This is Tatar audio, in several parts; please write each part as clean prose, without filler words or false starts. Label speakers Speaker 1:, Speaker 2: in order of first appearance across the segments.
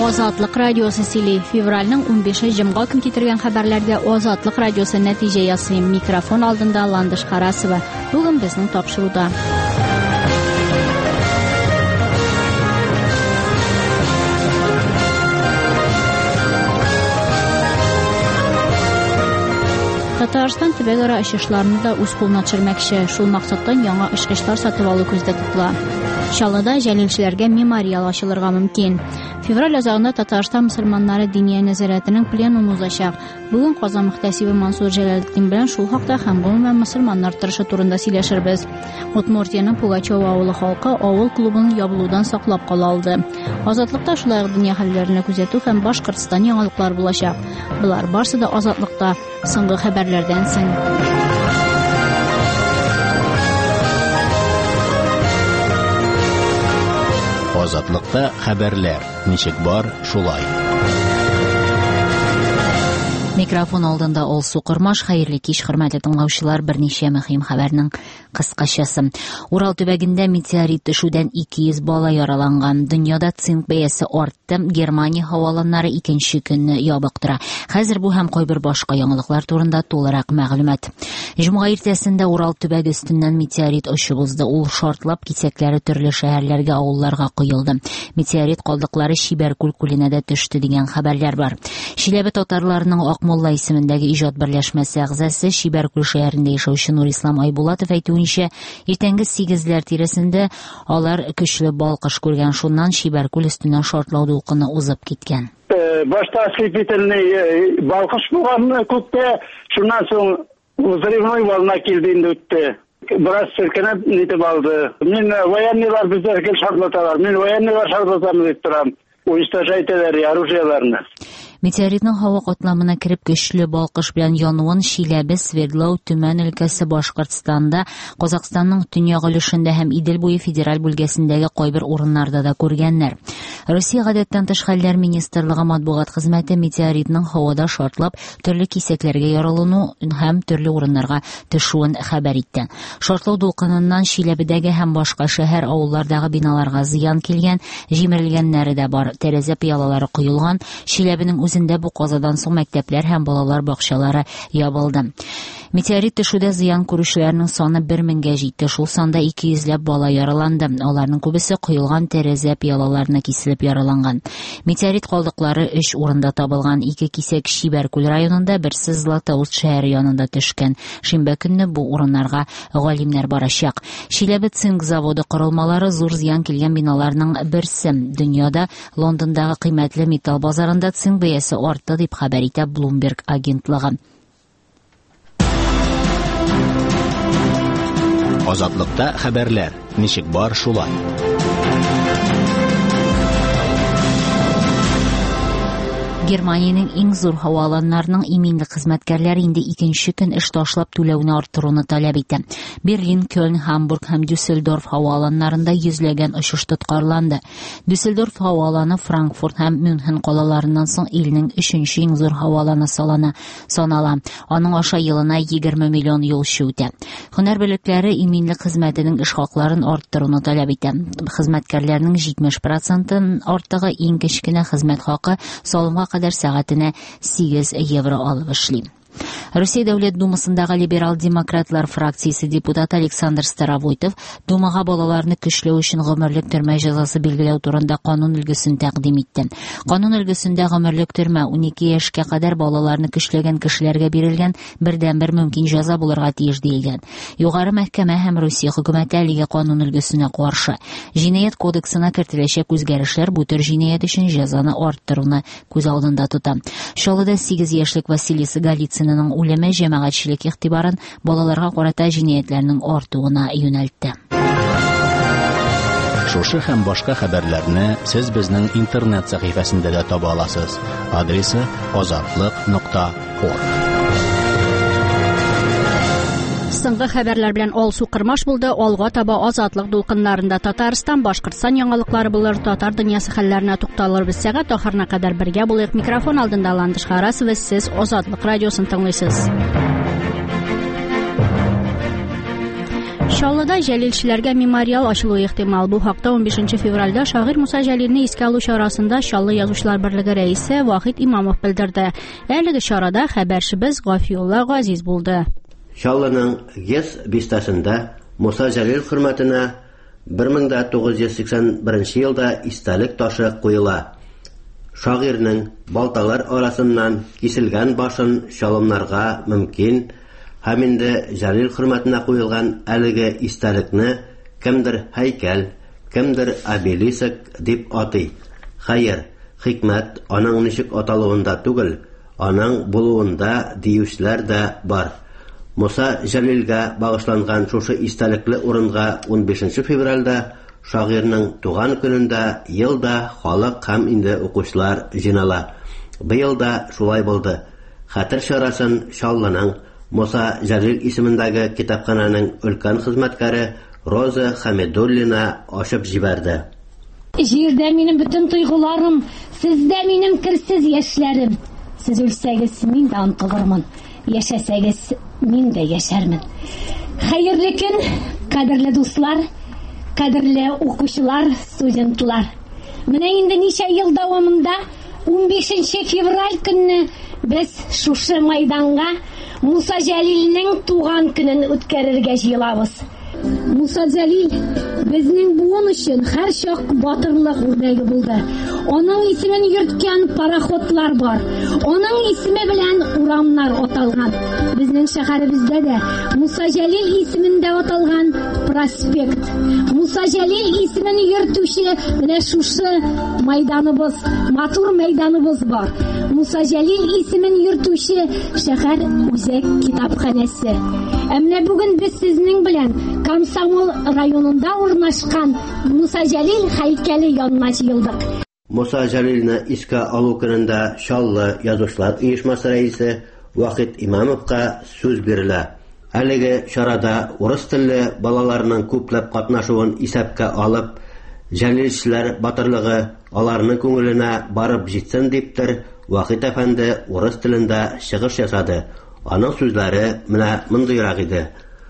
Speaker 1: Озатлык радиосы сили февральның 15-і жымға күн кетірген хабарларда Озатлык радиосы нәтиже ясыйм. Микрофон алдында Ландыш Қарасова. Бүгін біздің тапшыруда. Татарстан төбәгара эшешләрне дә үз кулына төшермәкче. Шул максаттан яңа эшкычлар сатып алу күздә тотыла. Чаллыда җәлилчеләргә мемориал ачылырга мөмкин. Февраль азагында Татарстан мөселманнары дини нәзарәтенең пленумы узачак. Бүген Казан мөхтәсибе Мансур Җәләлетдин белән шул хакта һәм гомумән мөселманнар торышы турында сөйләшербез. Удмуртияның Пугачева авылы халкы авыл клубын ябылудан саклап кала алды. Азатлыкта шулай ук дөнья хәлләренә күзәтү һәм Башкортстан яңалыклар булачак. Булар барсы да Азатлыкта соңгы хәбәрләрдән соң.
Speaker 2: Азатлыкта хәбәрләр. Ничек бар, шулай.
Speaker 3: Микрофон алдында Алсу Кырмаш, хәерле кич, хөрмәтле тыңлаучылар, берничә мөһим хәбәрнең кыскачасы. Урал төбәгендә метеорит төшүдән 200 бала яраланган. Дөньяда цинк бәясе артты. Германия һаваланнары икенче көнне ябык тора. Хәзер бу һәм кайбер башка яңалыклар турында тулырак мәгълүмат. Җомга иртәсендә Урал төбәге өстеннән метеорит очып узды. Ул шартлап кисәкләре төрле шәһәрләргә, авылларга коелды. Метеорит калдыклары Шибәркүл күленә дә төште дигән хәбәрләр бар. Шиләбе татарларының Акмулла исемендәге иҗат берләшмәсе әгъзасы Шибәркүл шәһәрендә яшәүче Нурислам Айбулатов әйтүенчә, иртәнге 8-ләр тирәсендә алар көчле балкыш күргән, шуннан Шибәркүл өстеннән шартлау дулкыны узып киткән.
Speaker 4: Башта ослепительный балкыш булган күктә, шуннан соң взрывной волна килде инде үтте. Biraz сөркенеп нитеп алды. Мин военныйлар безгә шартлаталар. Мин военныйлар шартлатам дип торам. Уничтожайтеләр оружиеларны.
Speaker 3: Метеоритның һава катламына кереп көчле балкыш белән януын Шиләбе, Свердлау, Төмән өлкәсе, Башкортстанда, Казакъстанның төньяк өлешендә һәм Идел буе федераль бүлгәсендәге кайбер урыннарда да күргәннәр. Россия гадәттән тыш хәлләр министрлыгы матбугат хезмәте метеоритның һавада шартлап төрле кисәкләргә яралыну һәм төрле урыннарга төшүен хәбәр итте. Шартлау дулкыныннан Шиләбедәге һәм башка шәһәр, авыллардагы биналарга зыян килгән, җимерелгәннәре дә бар. Тәрәзә пыялалары коелган. Шиләбенең үзендә бу казадан соң мәктәпләр һәм балалар бакчалары ябылды. Метеорит төшүдә зыян күрүчеләрнең саны 1000-гә җитте. Шул санда 200ләп бала яраланды. Аларның күбесе коелган тәрәзә пыялаларына киселеп яраланган. Метеорит калдыклары 3 урында табылган. 2 кисәк Шибәркүл районында, берсе Златоуст шәһәре янында төшкән. Шимбә көнне бу урыннарга галимнәр барачак. Шиләбе цинк заводы корылмалары зур зыян килгән биналарның берсе. Дөньяда Лондондагы кыйммәтле металл базарында цинк бәясе артты дип хәбәр итә Bloomberg агентлыгы.
Speaker 2: Азатлыкта хәбәрләр. Ничек бар, шулай.
Speaker 3: Германияның иң зур һаваланнарының иминлек хезмәткәрләре инде икенче көн эш ташлап түләүне арттыруны таләп итә. Берлин, Кёльн, Хамбург һәм Дюссельдорф һаваланнарында йөзләгән очыш тоткарланды. Дюссельдорф һаваланы Франкфурт һәм Мюнхен калаларыннан соң илнең 3нче иң зур һаваланы санала. Аның аша елына 20 миллион юлчы үтә. Һөнәр берлекләре иминлек хезмәтенең эш хакларын арттыруны таләп итә. Хезмәткәрләрнең 70% артыгы иң кечкенә хезмәт хакы салымга кадәр сәгатенә 8 евро алып эшли. Россия Дәүләт Думасындагы либерал-демократлар фракциясе депутаты Александр Старовойтов Думага балаларны көчләү өчен гомерлек төрмә җәзасы билгеләү турында канун өлгесен тәкъдим итте. Канун өлгесендә гомерлек төрмә 12 яшькә кадәр балаларны көчләгән кешеләргә бирелгән бердәнбер мөмкин җәза булырга тиеш диелгән. Югары мәхкәмә һәм Россия хөкүмәте әлеге канун өлгесенә каршы. Җинаять кодексына кертеләчәк үзгәрешләр бу төр җинаять өчен җәзаны арттыруны күз алдында тота. Чаллыда 8 яшьлек Василиса Голицынның үлеме җәмәгатьчелек игътибарын балаларга карата җинаятләрнең артуына юнәлтте.
Speaker 2: Шушы һәм башка хәбәрләрне сез безнең интернет сәхифәсендә дә таба аласыз. Адресы azatlyk.org.
Speaker 1: Соңгы хәбәрләр белән Алсу Кырмаш булды. Алга таба азатлык дулкыннарында Татарстан, Башкортстан яңалыклары булыр. Татар дөньясы хәлләренә тукталырбыз. Сәгать ахырына кадәр бергә булыйк. Микрофон алдында Ландыш Қарасова, сез Азатлык радиосын тыңлыйсыз. Шаллыда җәлилчеләргә мемориал ачылуы ихтимал. Бу хакта 15 февральдә шагыйрь Муса Җәлилне искә алу чарасында Шаллы язучылар берлеге рәисе Вахит Имамов белдерде. Әлеге чарада хәбәрчебез Гафиулла Газиз булды.
Speaker 5: Шаллының ГЕС бистәсендә Муса Җәлил хөрмәтенә 1981 елда истәлек ташы куела. Шагыйрьнең балталар арасыннан киселгән башын чалымнарга мөмкин, һәм инде Җәлил хөрмәтенә куелган әлеге истәлекне кемдер һәйкәл, кемдер обелиск дип атый. Хәер, хикмәт аның ничек аталуында түгел, аның булуында диючеләр дә бар. Муса Җәлилгә багышланган шушы истәлекле урынга 15 февральдә шагыйрьнең туган көнендә елда халык һәм инде укучылар җыйнала. Быел да шулай булды. Хәтер чарасын Шаллының Муса Җәлил исемендәге китапхананың өлкән хезмәткәре Роза Хәмидуллина ачып җибәрде.
Speaker 6: Җирдә минем бөтен тойгыларым, сездә минем керсез яшьләрем. Сез үлсәгез, мин дә антыгырмын. Яшәсәгез, мин дә яшәрмен. Хәерле көн, кадерле дуслар, кадерле укучылар, студентлар. Менә инде ничә ел дәвамында 15 февраль көнне без шушы майданга Муса Җәлилнең туган көнен үткәрергә җыелабыз. Муса Җәлил безнең буын өчен һәр чак батырлык үрнәге булды. Аның исемен йөрткән пароходлар бар. Аның исеме белән урамнар аталган. Безнең шәһәребездә дә Муса Җәлил исемендә аталган проспект. Муса Җәлил исемен йөртүче менә шушы майданыбыз, матур майданыбыз бар. Муса Җәлил исемен йөртүче шәһәр үзәк китапханәсе. Менә бүген без сезнең белән Комсомол районында урнашкан Муса Җәлил һәйкәле янына җыелдык.
Speaker 5: Муса Җәлилне искә алу көнендә Шаллы язучылар оешмасы рәисе Вахит Имамовка сүз бирелә. Әлеге чарада урыс телле балаларның күпләп катнашуын исәпкә алып, җәлилчеләр батырлыгы аларның күңеленә барып җитсен диптер, Вахит әфәнде урыс телендә чыгыш ясады. Аның сүзләре менә мондыйрак иде.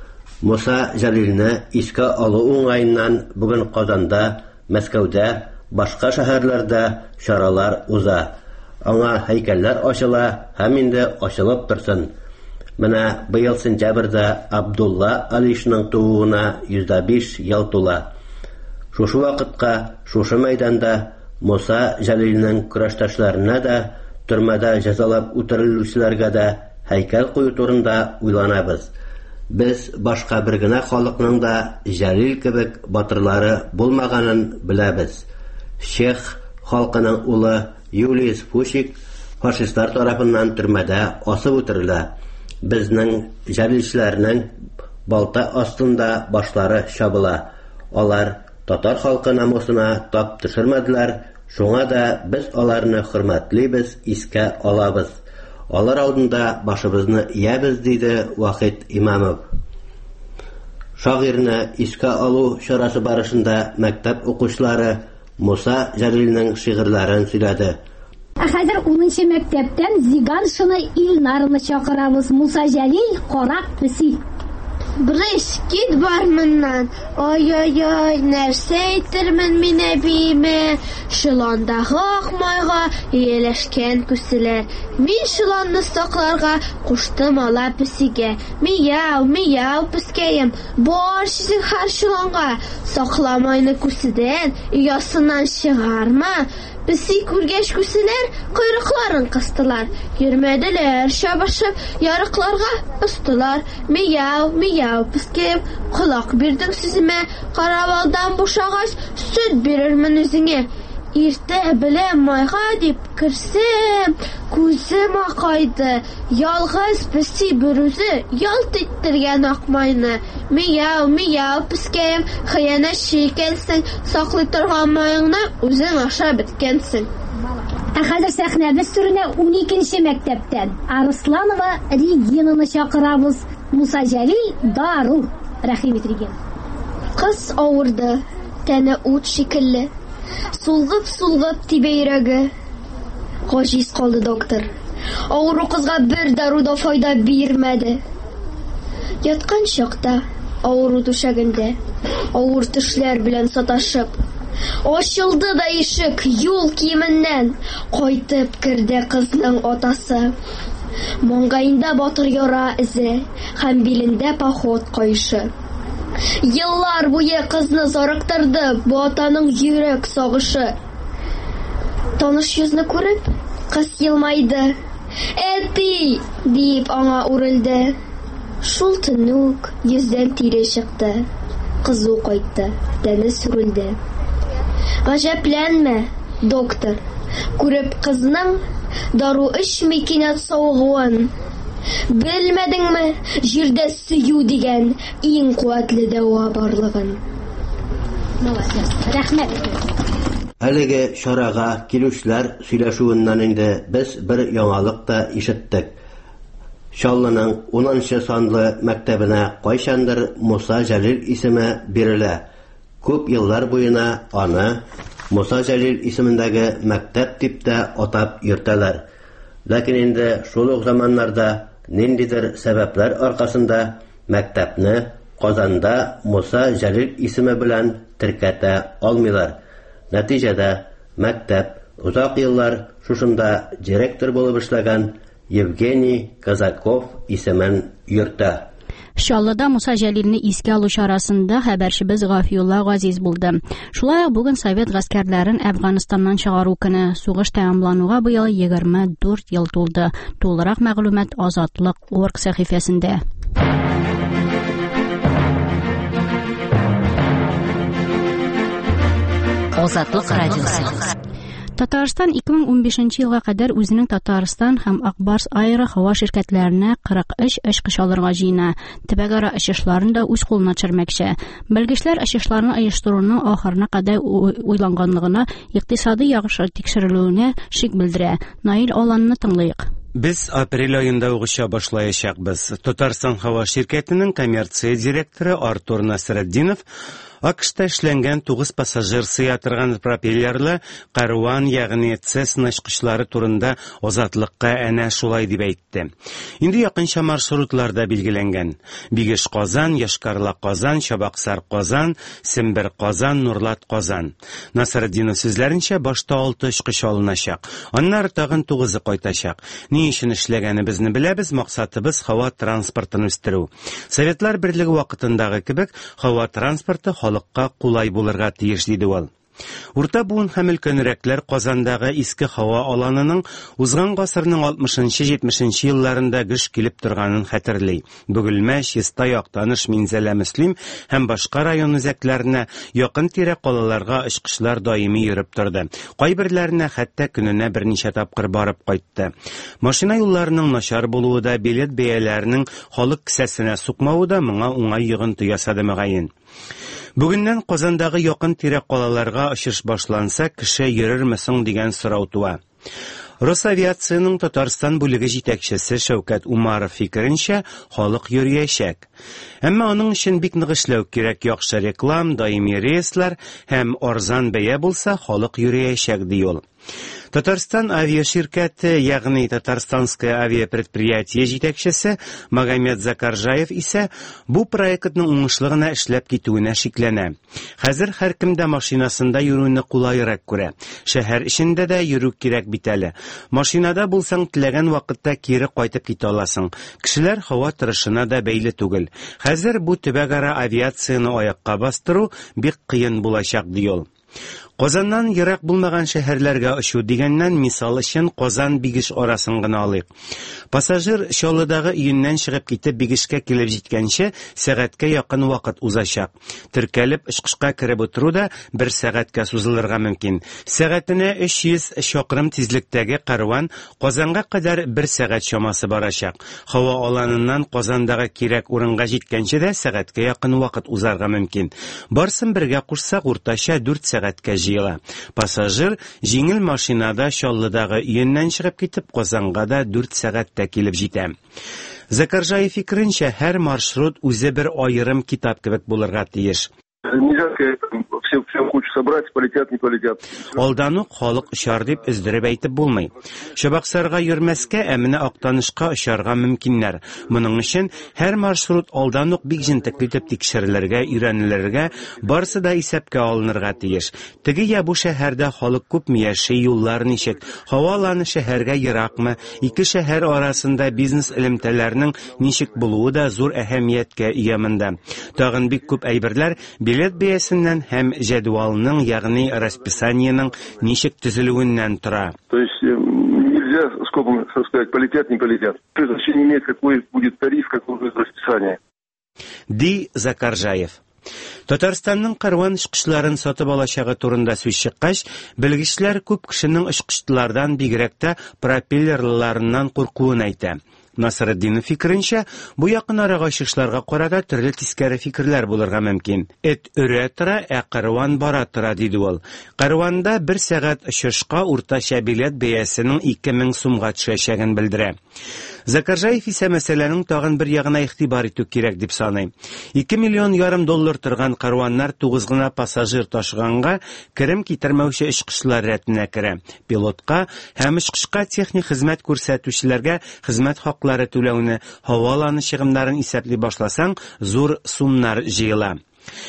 Speaker 5: Муса Җәлилне искә алу уңайыннан бүген Казанда, Мәскәүдә, башка шәһәрләрдә чаралар уза. Аңа һәйкәлләр ачыла һәм инде ачылып торсын. Менә быел сентябрьдә Абдулла Алишның тууына 105 ел тула. Шушы вакытка, шушы мәйданда Муса Җәлилнең көрәштәшләренә дә, төрмәдә җәзалап үтерелүчеләргә дә һәйкәл кую турында уйланабыз. Без башка бер генә халыкның да Җәлил кебек батырлары булмаганын беләбез. Чех халкының улы Юлиус Фушик фашистлар тарафыннан төрмәдә асып үтерелә. Безнең җәлилчеләрнең балта астында башлары чабыла. Алар татар халкы намусына тап төшермәделәр, шуңа да без аларны хөрмәтлибез, искә алабыз. Алар алдында башыбызны иябез, диде Вахит Имамов. Шагыйрьне искә алу чарасы барышында мәктәп укучылары Муса Җәлилнең шигырьләрен сөйләде.
Speaker 6: Хәзер 10нчы мәктәптән Зиганшины Илнарны чакырабыз. Муса Җәлил карак песи.
Speaker 7: Брыш, кит бар моннан. Ой-ой-ой, нәрсә әйтермен мин әбиемә? Шуландагы акмайга ияләшкән күселәр. Мин шуланны сакларга куштым ала песигә. Мияу, мияу пескәем, бар сизең һәр шуланга. Сакламайны күседән, ясыннан чыгарма. Песи күргәч күселәр койрыкларын кыстылар. Йөрмәделәр, шабашып, ярыкларга устылар. Мияу, мияу пескәем, колак бирдең сүземә. Каравалдан бушагач, сөт бирермен үзеңә. Иртә белән майга дип керсем, күзем акайды. Ялгыз песи бүрүзе ялт иттергән акмайны. Мияу, мияу пескәем, хыянәтче икәнсең, саклый торган майыңны үзең ашап беткәнсең.
Speaker 6: Хәзер сәхнәбез түренә 12нче мәктәптән Арсланова Регинаны чакырабыз. Муса Җәлил дару. Рәхим ит, Регин.
Speaker 7: Кыз авырды, тәне ут шикелле. Сулгып тибә йөрәге. Гаҗиз калды доктор. Авыру кызга бер дару да файда бирмәде. Яткан чакта авыру түшәгендә, авыр төшләр белән саташып. Ачылды да ишек, юл киеменнән кайтып керде кызның атасы. Маңгаенда батыр яра эзе һәм билендә поход кайшы. Еллар буе кызны зарыктырды бу атаның йөрәк сагышы. Таныш йөзне күреп, кыз елмайды. «Әти!» дип аңа үрелде. Шул төнүк йөздән тире чыкты. Кызу кайтты, тәне сүрелде. Гаҗәпләнмә, доктор. Күреп кызның дару эчми кинәт савыгуын. Белмәдеңме, җирдә сөю дигән иң куәтле дәва барлыгын. Рәхмәт.
Speaker 5: Әлеге шарага килүчләр сөйләшүеннән инде без бер яңалык та ишеттек. Шаллының 10-нчы санлы мәктәбенә кайчандыр Муса Җәлил исеме бирелә. Күп еллар буена аны Муса Җәлил исемендәге мәктәп дип тә атап йөртәләр. Ләкин инде шул ук заманнарда ниндидер сәбәпләр аркасында мәктәпне Казанда Муса Җәлил исеме белән теркәтә алмыйлар. Нәтиҗәдә мәктәп узак еллар шушында директор булып эшләгән Евгений Казаков исемен йөртә.
Speaker 1: Шаллыда Муса Җәлилне искә алу чарасында хәбәрчебез Гафиулла Газиз булды. Шулай ук бүген Совет гаскәрләрен Әфганстаннан чыгару көне, сугыш тәмамлануга быел 24 ел тулды. Тулырак мәгълүмат Азатлык.org сәхифәсендә.
Speaker 3: Азатлык радиосы.
Speaker 1: Татарстан 2015 елга кадәр үзенең Татарстан һәм Акбарс аэро һава ширкәтләренә 43 очкыч алырга җыена. Төбәкара очышларын да үз кулына төшермәкче. Белгечләр очышларны оештыруның ахырына кадәр уйлаганлыгына, икътисади яхшы тикшерелүенә шик белдерә. Наил Аланны тыңлыйк.
Speaker 8: Без апрель айында угыша башлаячакбыз. Татарстан һава ширкәтенең коммерция директоры Артур Насретдинов АКШта эшләнгән 9 пассажир сыя торган пропеллерлы Карван, ягъни Цесна очкычлары турында Азатлыкка әнә шулай дип әйтте. Инде якынча маршрутларда билгеләнгән. Бигеш-Казан, Яшкарла-Казан, Чабаксар-Казан, Сембер-Казан, Нурлат-Казан. Насретдинов сүзләренчә, башта 6 очкыч алыначак. Аннары тагын 9-ы кайтачак. Ни өчен эшләгәнебезне беләбез, максатыбыз һава транспортын үстерү. Советлар Берлеге вакытындагы кебек, һава транспорты халыкка кулай булырга тиеш диде ул. Урта буын һәм өлкәнрәкләр Казандагы иске һава аланының узган гасырның 60-70 елларында гыш килеп торганын хәтерли. Бөгелмәш, Чистай, Актаныш, Минзәлә, Мөслим һәм башка район үзәкләренә якын тирә калаларга очкычлар даими йөреп торды. Кайберләренә хәтта көненә берничә тапкыр барып кайтты. Машина юлларының начар булуы да, билет бәяләренең халык кесәсенә сукмавы да моңа уңай йогынты ясады мөгаен. Бүгеннән Казандагы якын тирә калаларга очыш башланса, кеше йөрерме соң дигән сорау туа. Росавиацияның Татарстан бүлеге җитәкчесе Шәүкәт Умаров фикеренчә, халык йөрәячәк. Әмма аның өчен бик нык эшләү кирәк, яхшы реклам, даими рейслар һәм арзан бәя булса, халык йөрәячәк ди ул. Татарстан авиаширкәте, ягъни Татарстанское авиапредприятие җитәкчесе Магомед Закаржаев исә бу проектның уңышлыгына эшләп китүенә шикләнә. Хәзер һәркемдә машинасында йөрүне кулайрак күрә. Шәһәр эчендә дә йөрү кирәк бит әле. Машинада булсаң, теләгән вакытта кире кайтып китә аласың. Кешеләр һава торышына да бәйле түгел. Хәзер бу төбәкара авиацияны аякка бастыру бик кыен булачак ди ул. Казаннан ерак булмаган шәһәрләргә очу дигәннән мисал өчен Казан Бигеш арасын гына алыйк. Пассажир Чаллыдагы өеннән чыгып китеп Бигешкә килеп җиткәнче сәгатькә якын вакыт узачак. Теркәлеп очкышка кереп утыру да 1 сәгатькә сузылырга мөмкин. Сәгатенә 300 чакрым тизлектәге Карван Казанга кадәр 1 сәгать чамасы барачак. Һава аланыннан Казандагы кирәк урынга җиткәнче дә сәгатькә якын вакыт узарга мөмкин. Барсын бергә кушсак, уртача 4 сәгатькә җыела. Пассажир җиңел машинада Чаллыдагы өеннән чыгып китеп Казанга да 4 сәгатьтә килеп җитә. Закаржаев фикеренчә, һәр маршрут үзе бер аерым китап кебек булырга тиеш.
Speaker 9: Нельзя сказать, всем хочется собрать, полетят, не полетят.
Speaker 8: Алдан ук халык очар дип өздереп әйтеп булмый. Чабаксарга йөрмәскә, әминә актанышка очарга мөмкиннәр. Моның өчен һәр маршрут алдан ук бик җентекле итеп тикшерелергә, өйрәнелергә, барысы да исәпкә алынырга тиеш. Теге я бу шәһәрдә халык күпме яши, юллар ничек, һаваланы шәһәргә еракмы, ике шәһәр арасында бизнес элемтәләренең ничек булуы да зур әһәмияткә ия монда. Тагын бик күп әйберләр билет бәясеннән һәм җәдвалның, ягъни расписаниеның ничек төзелүеннән тора.
Speaker 9: То есть нельзя, сколько сказать, полетят, не полетят. Это вообще не имеет, какой будет тариф, какое будет расписание.
Speaker 8: Ди Закаржаев. Татарстанның карван очкышларын сатып алачагы турында сүз чыккач, белгечләр күп кешенең очкычлардан бигрәк тә пропеллерларыннан куркуын әйтә. Насретдинов фикеренчә, бу якын арага очышларга карата төрле тискәре фикерләр булырга мөмкин. Эт өрә тора, карван бара тора, диде ул. Карванда 1 сәгать очышка уртача билет бәясенең 2000 сумга төшәчәген белдерә. Закаржаев исә мәсьәләнең тагын бер ягына игътибар итү кирәк дип саный. 2,5 миллион доллар торган карваннар 9 гына пассажир ташыганга керем китермәүче очкычлар рәтенә керә. Пилотка һәм очкышка техник хезмәт күрсәтүчеләргә хезмәт хаклары түләүне, һаваланы чыгымнарын исәпли башласаң, зур сумнар җыела.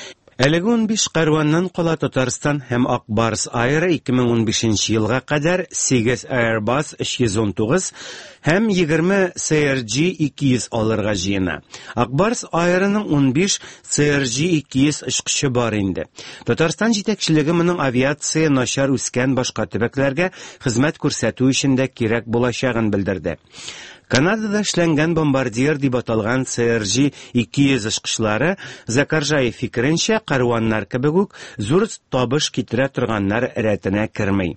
Speaker 8: Әлеге 15 карваннан кала Татарстан һәм Акбарс Air 2015 елга кадәр 8 Airbus 319 һәм 20 CRJ 200 алырга җыена. Акбарс Air'ның 15 CRJ 200 очкычы бар инде. Татарстан җитәкчелеге моның авиация начар үскән башка төбәкләргә хезмәт күрсәтү өчен дә кирәк булачагын белдерде. Канадада эшләнгән бомбардир дип аталган CRJ 200 очкычлары Закаржаев фикеренчә карваннар кебек үк зур табыш китерә торганнар рәтенә керми.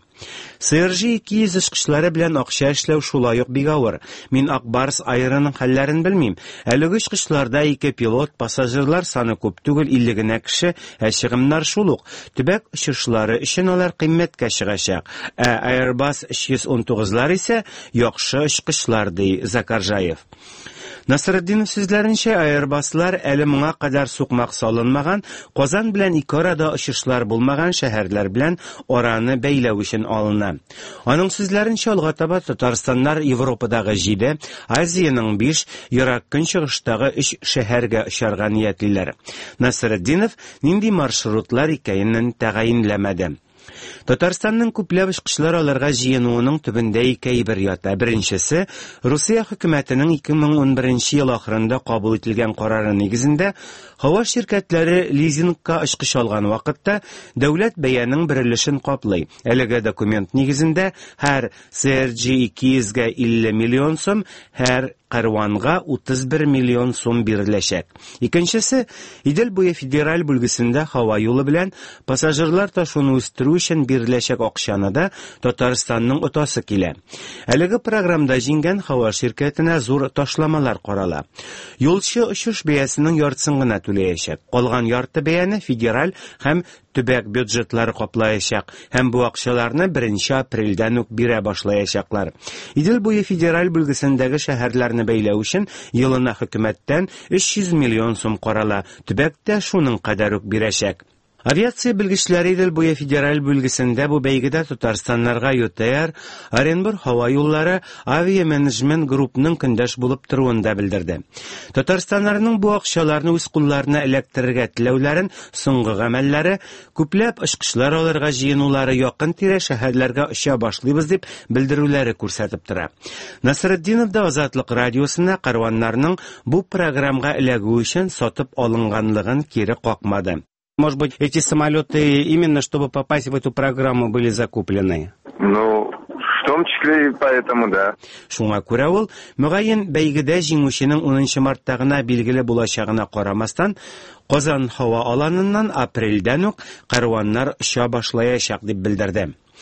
Speaker 8: CRJ 200 очкычлары белән акча эшләү шулай ук бик авыр. Мин Акбарс Air'ның хәлләрен белмим. Әлеге очкычларда 2 пилот, пассажирлар саны күп түгел, 50 генә кеше, чыгымнар шул ук. Төбәк очышлары өчен алар кыйммәткә чыгачак. Airbus 319лар исә яхшы очкычлар ди Закаржаев. Насретдинов сүзләренчә, Airbus'лар әле моңа кадәр сукмак салынмаган, Казан белән ике арада очышлар булмаган шәһәрләр белән араны бәйләү өчен алына. Аның сүзләренчә, алга таба Татарстаннар Европадагы 7, Азияның 5, ерак көнчыгыштагы 3 шәһәргә очарга ниятлиләр. Насретдинов нинди маршрутлар икәнен тәгаенләмәде. Татарстанның күпләп очкычлар аларга җыенуының төбендә ике әйбер ята. Беренчесе, Русия хөкүмәтенең 2011 ел ахырында кабул ителгән карары нигезендә һава ширкәтләре лизингка очкыч алган вакытта дәүләт бәянең бер өлешен каплый. Әлеге документ нигезендә һәр CRJ 200-гә 50 миллион сум, һәр карванга 31 миллион сум биреләчәк. Икенчесе, Идел буе федераль бүлгесендә һава юлы белән пассажирлар ташуны үстерү өчен биреләчәк акчаны да Татарстанның утасы килә. Әлеге программда җиңгән һава ширкәтенә зур ташламалар карала. Юлчы очыш бәясенең яртысын гына түләячәк. Калган ярты бәяне федераль һәм төбәк бюджетлары каплаячак һәм бу акчаларны 1 апрельдән үк бирә башлаячаклар. Идел буе федераль бүлгесендәге шәһәрләрне бәйләү өчен елына хөкүмәттән 300 миллион сум карала. Төбәк тә шуның кадәр үк бирәчәк. Авиация белгечләре Идел буе федераль бүлгесендә бу бәйгедә Татарстаннарга ЮТР, Оренбург һава юллары авиаменеджмент группның көндәш булып торуын да белдерде. Татарстаннарның бу акчаларны үз кулларына эләктерергә теләүләрен, соңгы гамәлләре, күпләп очкычлар алырга җыенулары якын-тирә шәһәрләргә оча башлыйбыз дип белдерүләре күрсәтеп тора. Насретдинов да Азатлык радиосына карваннарның бу программага эләгү өчен сатып алынганлыгын кире какмады. Может быть, эти самолеты именно чтобы попасть в эту программу были закуплены?
Speaker 9: Ну, в том числе и поэтому, да.
Speaker 8: Шуңа күрә ул, мөгаен бәйгедә җиңүченең 10 мартта гына билгеле булачагына карамастан, Казан һава аланыннан апрельдән үк карваннар оча башлаячак дип белдерде.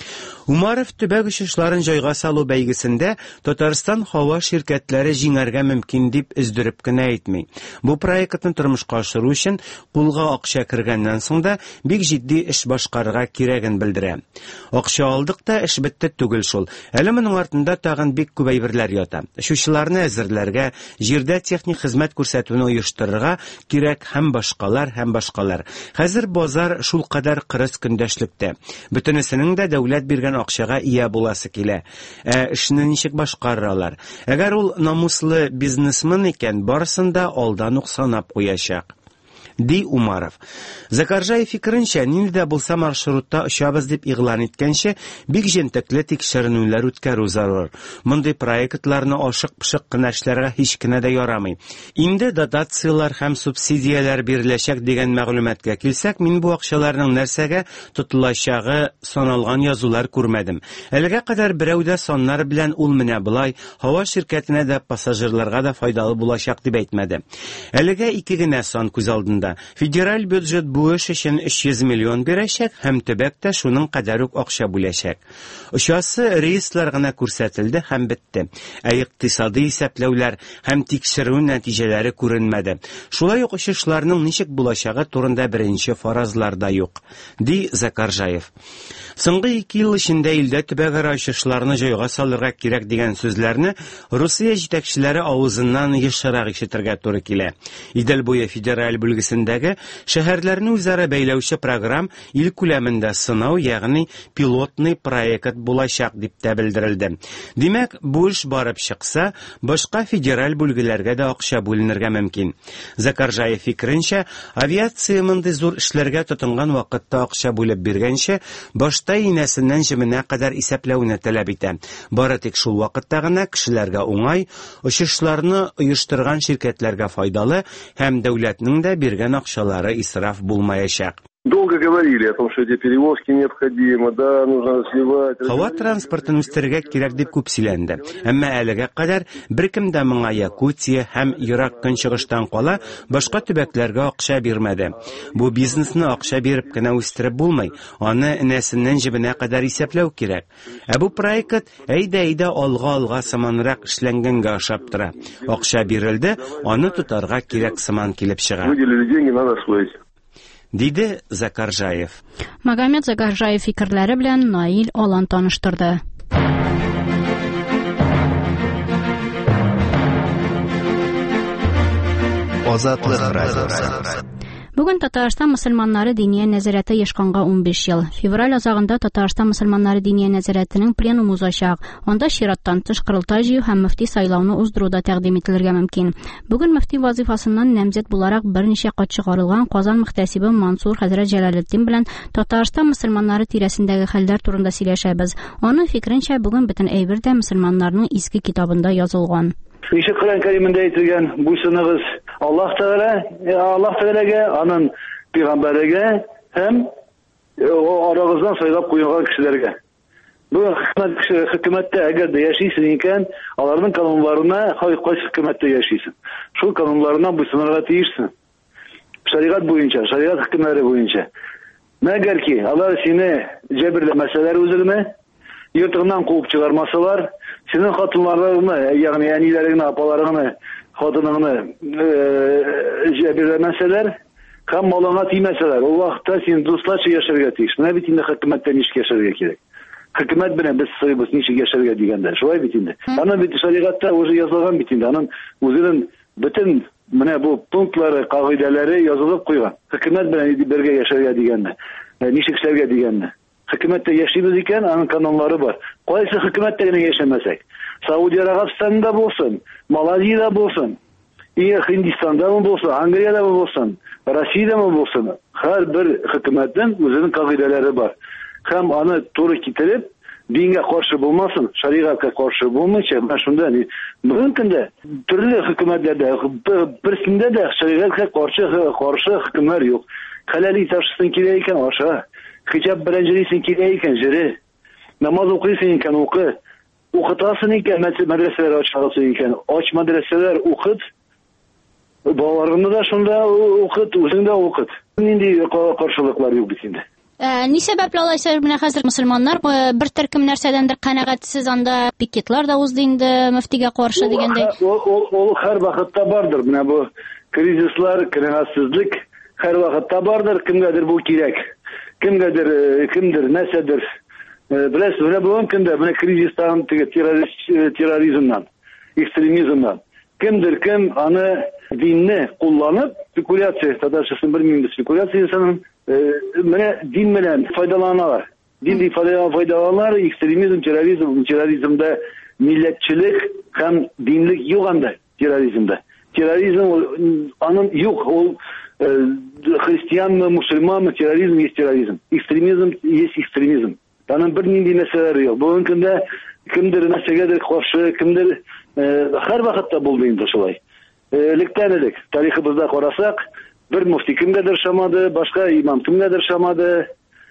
Speaker 8: Умаров төбәк очышларын җайга салу бәйгесендә Татарстан һава ширкәтләре җиңәргә мөмкин дип өздереп кенә әйтми. Бу проектны тормышка ашыру өчен кулга акча кергәннән соң да бик җитди эш башкарырга кирәген белдерә. Акча алдык та эш бетте түгел шул. Әле моның артында тагын бик күп әйберләр ята. Шушыларны әзерләргә, җирдә техник хезмәт күрсәтүне оештырырга кирәк һәм башкалар. Хәзер базар шул кадәр кырыс көндәшлектә. Бөтенесенең дә дәүләт биргән акчага ия буласы килә. Эшне ничек башкаралар? Әгәр ул намуслы бизнесмен икән, барысын да алдан ук санап куячак. Ди Умаров. Закаржаев фикеренчә, нинди дә булса маршрутта очабыз дип игълан иткәнче, бик җентекле тикшеренүләр үткәрү зарур. Мондый проектларны ашык-пышык кына эшләргә һич кенә дә ярамый. Инде дотациялар һәм субсидияләр биреләчәк дигән мәгълүматка килсәк, мин бу акчаларның нәрсәгә тотылачагы саналган язулар күрмәдем. Әлегә кадәр берәү дә саннар белән ул менә булай, һава ширкәтенә дә пассажирларга да файдалы булачак дип әйтмәде. Әлегә 2 генә сан күз алдында. Федераль бюджет бу эш өчен 300 миллион бирәчәк һәм төбәк тә шуның кадәр үк акча бүләчәк. Очасы рейслар гына күрсәтелде һәм бетте. Икътисади исәпләүләр һәм тикшерү нәтиҗәләре күренмәде. Шулай ук очышларның ничек булачагы турында беренче фаразлар да юк, ди Закаржаев. Соңгы 2 ел эчендә илдә төбәкара очышларны җайга салырга кирәк дигән сүзләрне Русия җитәкчеләре авызыннан ешрак ишетергә туры килә. Идел буе федераль бүлгесендәге шәһәрләрне үзара бәйләүче программ ил күләмендә сынау, ягъни пилотный проект булачак дип тә белдерелде. Димәк, бу эш барып чыкса, башка федераль бүлгеләргә дә акча бүленергә мөмкин. Закаржаев фикеренчә, авиация мондый зур эшләргә тотынган вакытта акча бүлеп биргәнче, башта инәсеннән җименә кадәр исәпләүне таләп итә. Бары тик шул вакытта гына кешеләргә уңай, очышларны оештырган ширкәтләргә файдалы һәм дәүләтнең дә биргән акчалары исраф булмаячак.
Speaker 9: Долго говорили о том, что эти перевозки необходимы, да, нужно сливать.
Speaker 8: Һава транспортын үстерергә кирәк дип күп сөйләнде. Әмма әлегә кадәр беркем дә моңа Якутия һәм ерак көнчыгыштан кала башка төбәкләргә акча бирмәде. Бу бизнесны акча биреп кенә үстереп булмый, аны нәсеннән җибенә кадәр исәпләү кирәк. Бу проект әйдә алга сыманрак эшләнгәнгә ошап тора. Акча бирелде, аны тотарга кирәк сыман килеп чыга.
Speaker 9: Выделили деньги, надо освоить.
Speaker 8: Диде Закаржаев.
Speaker 1: Магомед Закаржаев фикерләре белән Наил Алан таныштырды.
Speaker 2: Азатлык радиосы.
Speaker 1: Бүген Татарстан мөселманнары диния нәзарәте яшканга 15 ел. Февраль азагында Татарстан мөселманнары диния нәзарәтенең пленумы узачак. Анда чираттан тыш кырылтай җыю һәм мөфти сайлауны уздыруда тәкъдим ителергә мөмкин. Бүген мөфти вазифасыннан намзәт буларак берничә кат чыгарылган Казан мөхтәсибе Мансур хәзрәт Җәләлетдин белән Татарстан мөселманнары тирәсендәге хәлләр турында сөйләшәбез. Аның фикеренчә, бүген бөтен әйбер дә мөселманнарның иске китабында язылган.
Speaker 4: Ишек Коръән Кәримендә әйтелгән, буйсыныгыз Аллаһ Тәгаләгә, аның пәйгамбәргә һәм арагыздан сайлап куелган кешеләргә. Бу хөкүмәттә әгәр дә яшисең икән, аларның кануннарына кайсы хөкүмәттә яшисең. Шул кануннарына буйсынырга тиешсең. Шариғат буенча, шариғат хөкемләре буенча. Мәгәр ки, алар сине җәберләмәсәләр үзеңне, йортыңнан куып чыгармасалар, синең хатыннарыңны, ягъни әниләреңне, апаларыңны, хатыныңны җәберләмәсәләр, һәм малыңа тимәсәләр, ул вакытта син дусларча яшәргә тиеш. Менә бит инде хөкүмәттә ничек яшәргә кирәк. Хөкүмәт белән без сыйбыз ничек яшәргә дигәндә. Шулай бит инде. Аны бит шариғатта уже язылган бит инде. Аның үзенең бөтен менә бу пунктлары, кагыйдәләре язылып куйган. Хөкүмәт белән бергә яшәргә дигәндә. Ничек эшләргә дигәндә. Хөкүмәттә яшибез икән, аның кануннары бар. Кайсы хөкүмәттә генә яшәмәсәк, Саудия Арабстанында булсын, Малайзиядә булсын, Һиндстанда булсын, Англиядә булсын, Россиядә булсын, һәр бер хөкүмәтнең үзенең кагыйдәләре бар. Һәм аны туры китереп, дингә каршы булмасын, шариғатка каршы булмыйча, менә шунда бүген көндә төрле хөкүмәтләрдә берсендә дә шариғатка каршы хөкемләр юк. Хәләли ташысын килә икән аша. Хиҗаб белән җөрисең килә икән җыре. Намаз укыйсың икән укы. Укытасың икән мәдрәсәләр ачасың икән. Ач мәдрәсәләр укыт. Балаларны да шунда укыт, үзең дә укыт. Нинди каршылыклар юк бит инде.
Speaker 1: Ни сәбәпле алайса менә хәзер мөселманнар бер төркем нәрсәдәндер канәгатьсез, анда пикетлар да узды инде мөфтигә каршы дигәндәй.
Speaker 4: Ул һәр вакытта бардыр. Менә бу кризислар, канәгатьсезлек һәр вакытта бардыр. Кемгәдер бу кирәк. Кемдер нәрсәдер. Беләсез, менә бүгенге көндә менә кризистан, терроризмнан, экстремизмнан кем аны динне кулланып, спекуляция, татарчасын белмим, спекуляция ясаган, менә дин белән файдаланалар. Дин файдаланалар, экстремизм, терроризмда милләтчелек һәм динлек юк анда терроризмда. Терроризм аның юк, ул христианмы, мусульманмы, терроризм есть терроризм. Экстремизм есть экстремизм. Аның бер нинди мәсьәләләре юк. Бүгенге көндә кемдер нәрсәгәдер каршы, кемдер һәр вакытта булды инде шулай. Элек тарихыбызда карасак, бер муфти кемгәдер шамады, башка имам кемгәдер шамады.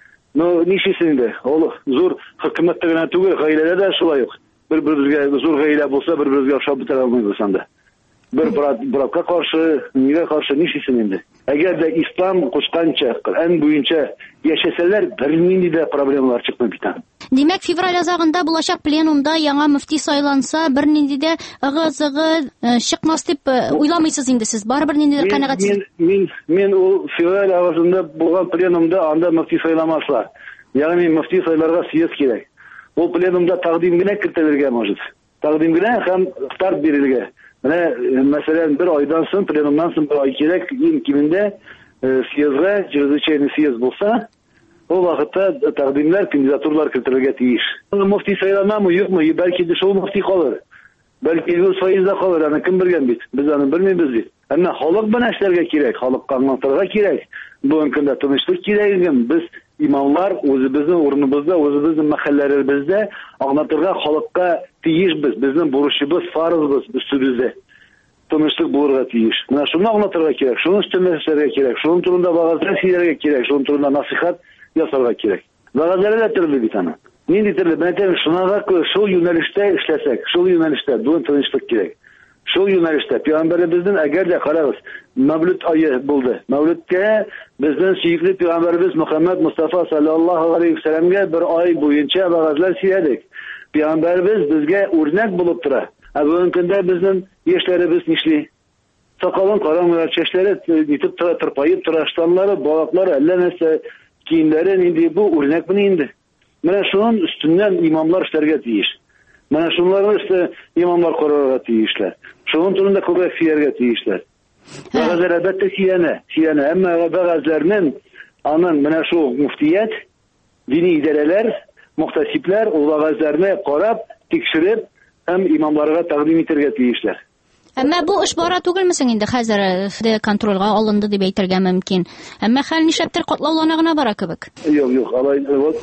Speaker 4: Но ничесен инде, ул зур хөкүмәттә генә түгел, гаиләдә дә шулай ук. Бер-беребезгә зур гаилә булса, бер-беребезгә охшап бетә алмыйбыз анда. Бер братка каршы, нигә каршы ничесен инде. Әгәр дә ислам кушканча, Коръән буенча яшәсәләр, бернинди дә проблемалар чыкмый бит.
Speaker 1: Димәк, февраль азагында булачак пленумда яңа мөфти сайланса, бернинди дә ыгы-зыгы чыкмас дип уйламыйсыз инде сез. Барыбер нинди дә канәгатьсез.
Speaker 4: Мин ул февраль азагында булган пленумда анда мөфти сайламаслар. Ягъни мөфти сайларга съезд кирәк. Ул пленумда тәкъдим генә кертелергә может. Тәкъдим генә һәм старт бирелергә. Менә мәсәлән, бер айдан соң, пленумнан соң бер ай кирәк, иң кимендә съездга, чрезвычайный съезд булса, ул вакытта тәкъдимләр, кандидатуралар кертергә тиеш. Муфти сайламамы, юкмы, бәлки дә шул муфти калыр. Бәлки ул фаизда калыр, аны кем белгән бит. Без аны белмибез бит. Әмма халык белән эшләргә кирәк, халыкка аңлатырга кирәк. Бүген көндә тынычлык кирәк, без имамлар үзебезнең урыныбызда, үзебезнең мәхәлләләребездә аңлатырга халыкка тиешбез. Безнең бурычыбыз, фарызбыз үстебездә. Тынычлык булырга тиеш. Менә шуны аңлатырга кирәк, шуны өстенлек эшләргә кирәк, шуның турында вагазлар сөйләргә кирәк, шуның турында насихат ясарга кирәк. Вагазлар да төрле бит аны. Нинди төрле? Мәсәлән, шунага шул юнәлештә эшләсәк, шул юнәлештә бүген тынычлык кирәк. Шул юнәлештә Пәйгамбәребезнең әгәр дә карагыз, Мәвлид ае булды. Мәвлидкә безнең сөйкле Пәйгамбәрбез Мөхәммәд Мустафа саллаллаһу алейхи ва сәлламгә бер ай буенча вагазлар сөйләдек. Пәйгамбәрбез безгә үрнәк булып тора. Бүгенге көндә безнең яшьләребез нишли? Сакалын караңгылар, чәчләре нитеп тора, тырпаеп тора, штаннары, балаклары, әллә нәрсә киемнәре нинди бу үрнәк менә инде. Менә шуның өстеннән имамлар эшләргә тиеш. Менә шунларны өсте имамлар карарга тиешләр. Шуның турында күбрәк сөйләргә тиешләр. Вагазлар әлбәттә сөйләнә, әмма вагазларның аның менә шул муфтият, дини идарәләр, мөхтәсибләр ул вагазларны карап, тикшереп һәм имамларга тәкъдим итәргә тиешләр.
Speaker 1: Әмма бу эш бара түгелме соң инде хәзер контрольга алынды дип әйтергә мөмкин. Әмма хәл нишләптер катлаулана гына бара кебек.
Speaker 4: Юк, алай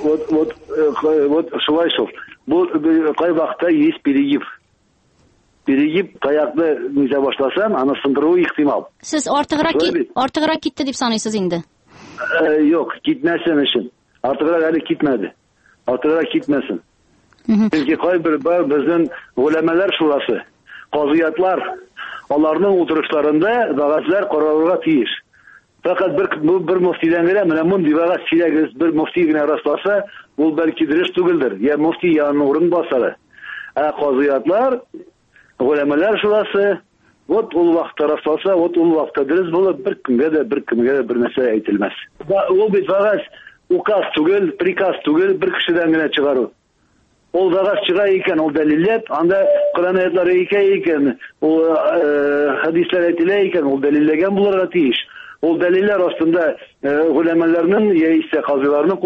Speaker 4: вот шулай шул. Бу кай вакытта есть перегиб. Перегиб таякны низа башласам, аны сындыруы ихтимал.
Speaker 1: Сез артыграк китте дип саныйсыз инде.
Speaker 4: Юк, китмәсен өчен. Артыграк әле китмәде. Артыграк китмәсен. Чөнки кайбер безнең гөләмәләр шурасы, казыятлар, аларның утырышларында вагазлар карарга тиеш. Фақат бер муфтидән генә менә мондый вагаз сөйләгез, бер муфти генә расласа, ул бәлки дөрес түгелдер. Я муфти янының урын басары. Казыятлар, гөләмәләр шурасы, вот ул вакытта расласа, вот ул вакытта дөрес булып, бер кемгә дә бер нәрсә әйтелмәс. Ул бит вагаз указ түгел, приказ түгел, бер кешедән генә чыгару. Ул вагаз чыга икән, ул дәлилләп, анда Коръән аятлары икән, ул хадислар әйтелә икән, ул дәлилләгән булырга тиеш. Ул дәлилләр астында гөләмәләрнең яисә казыйларның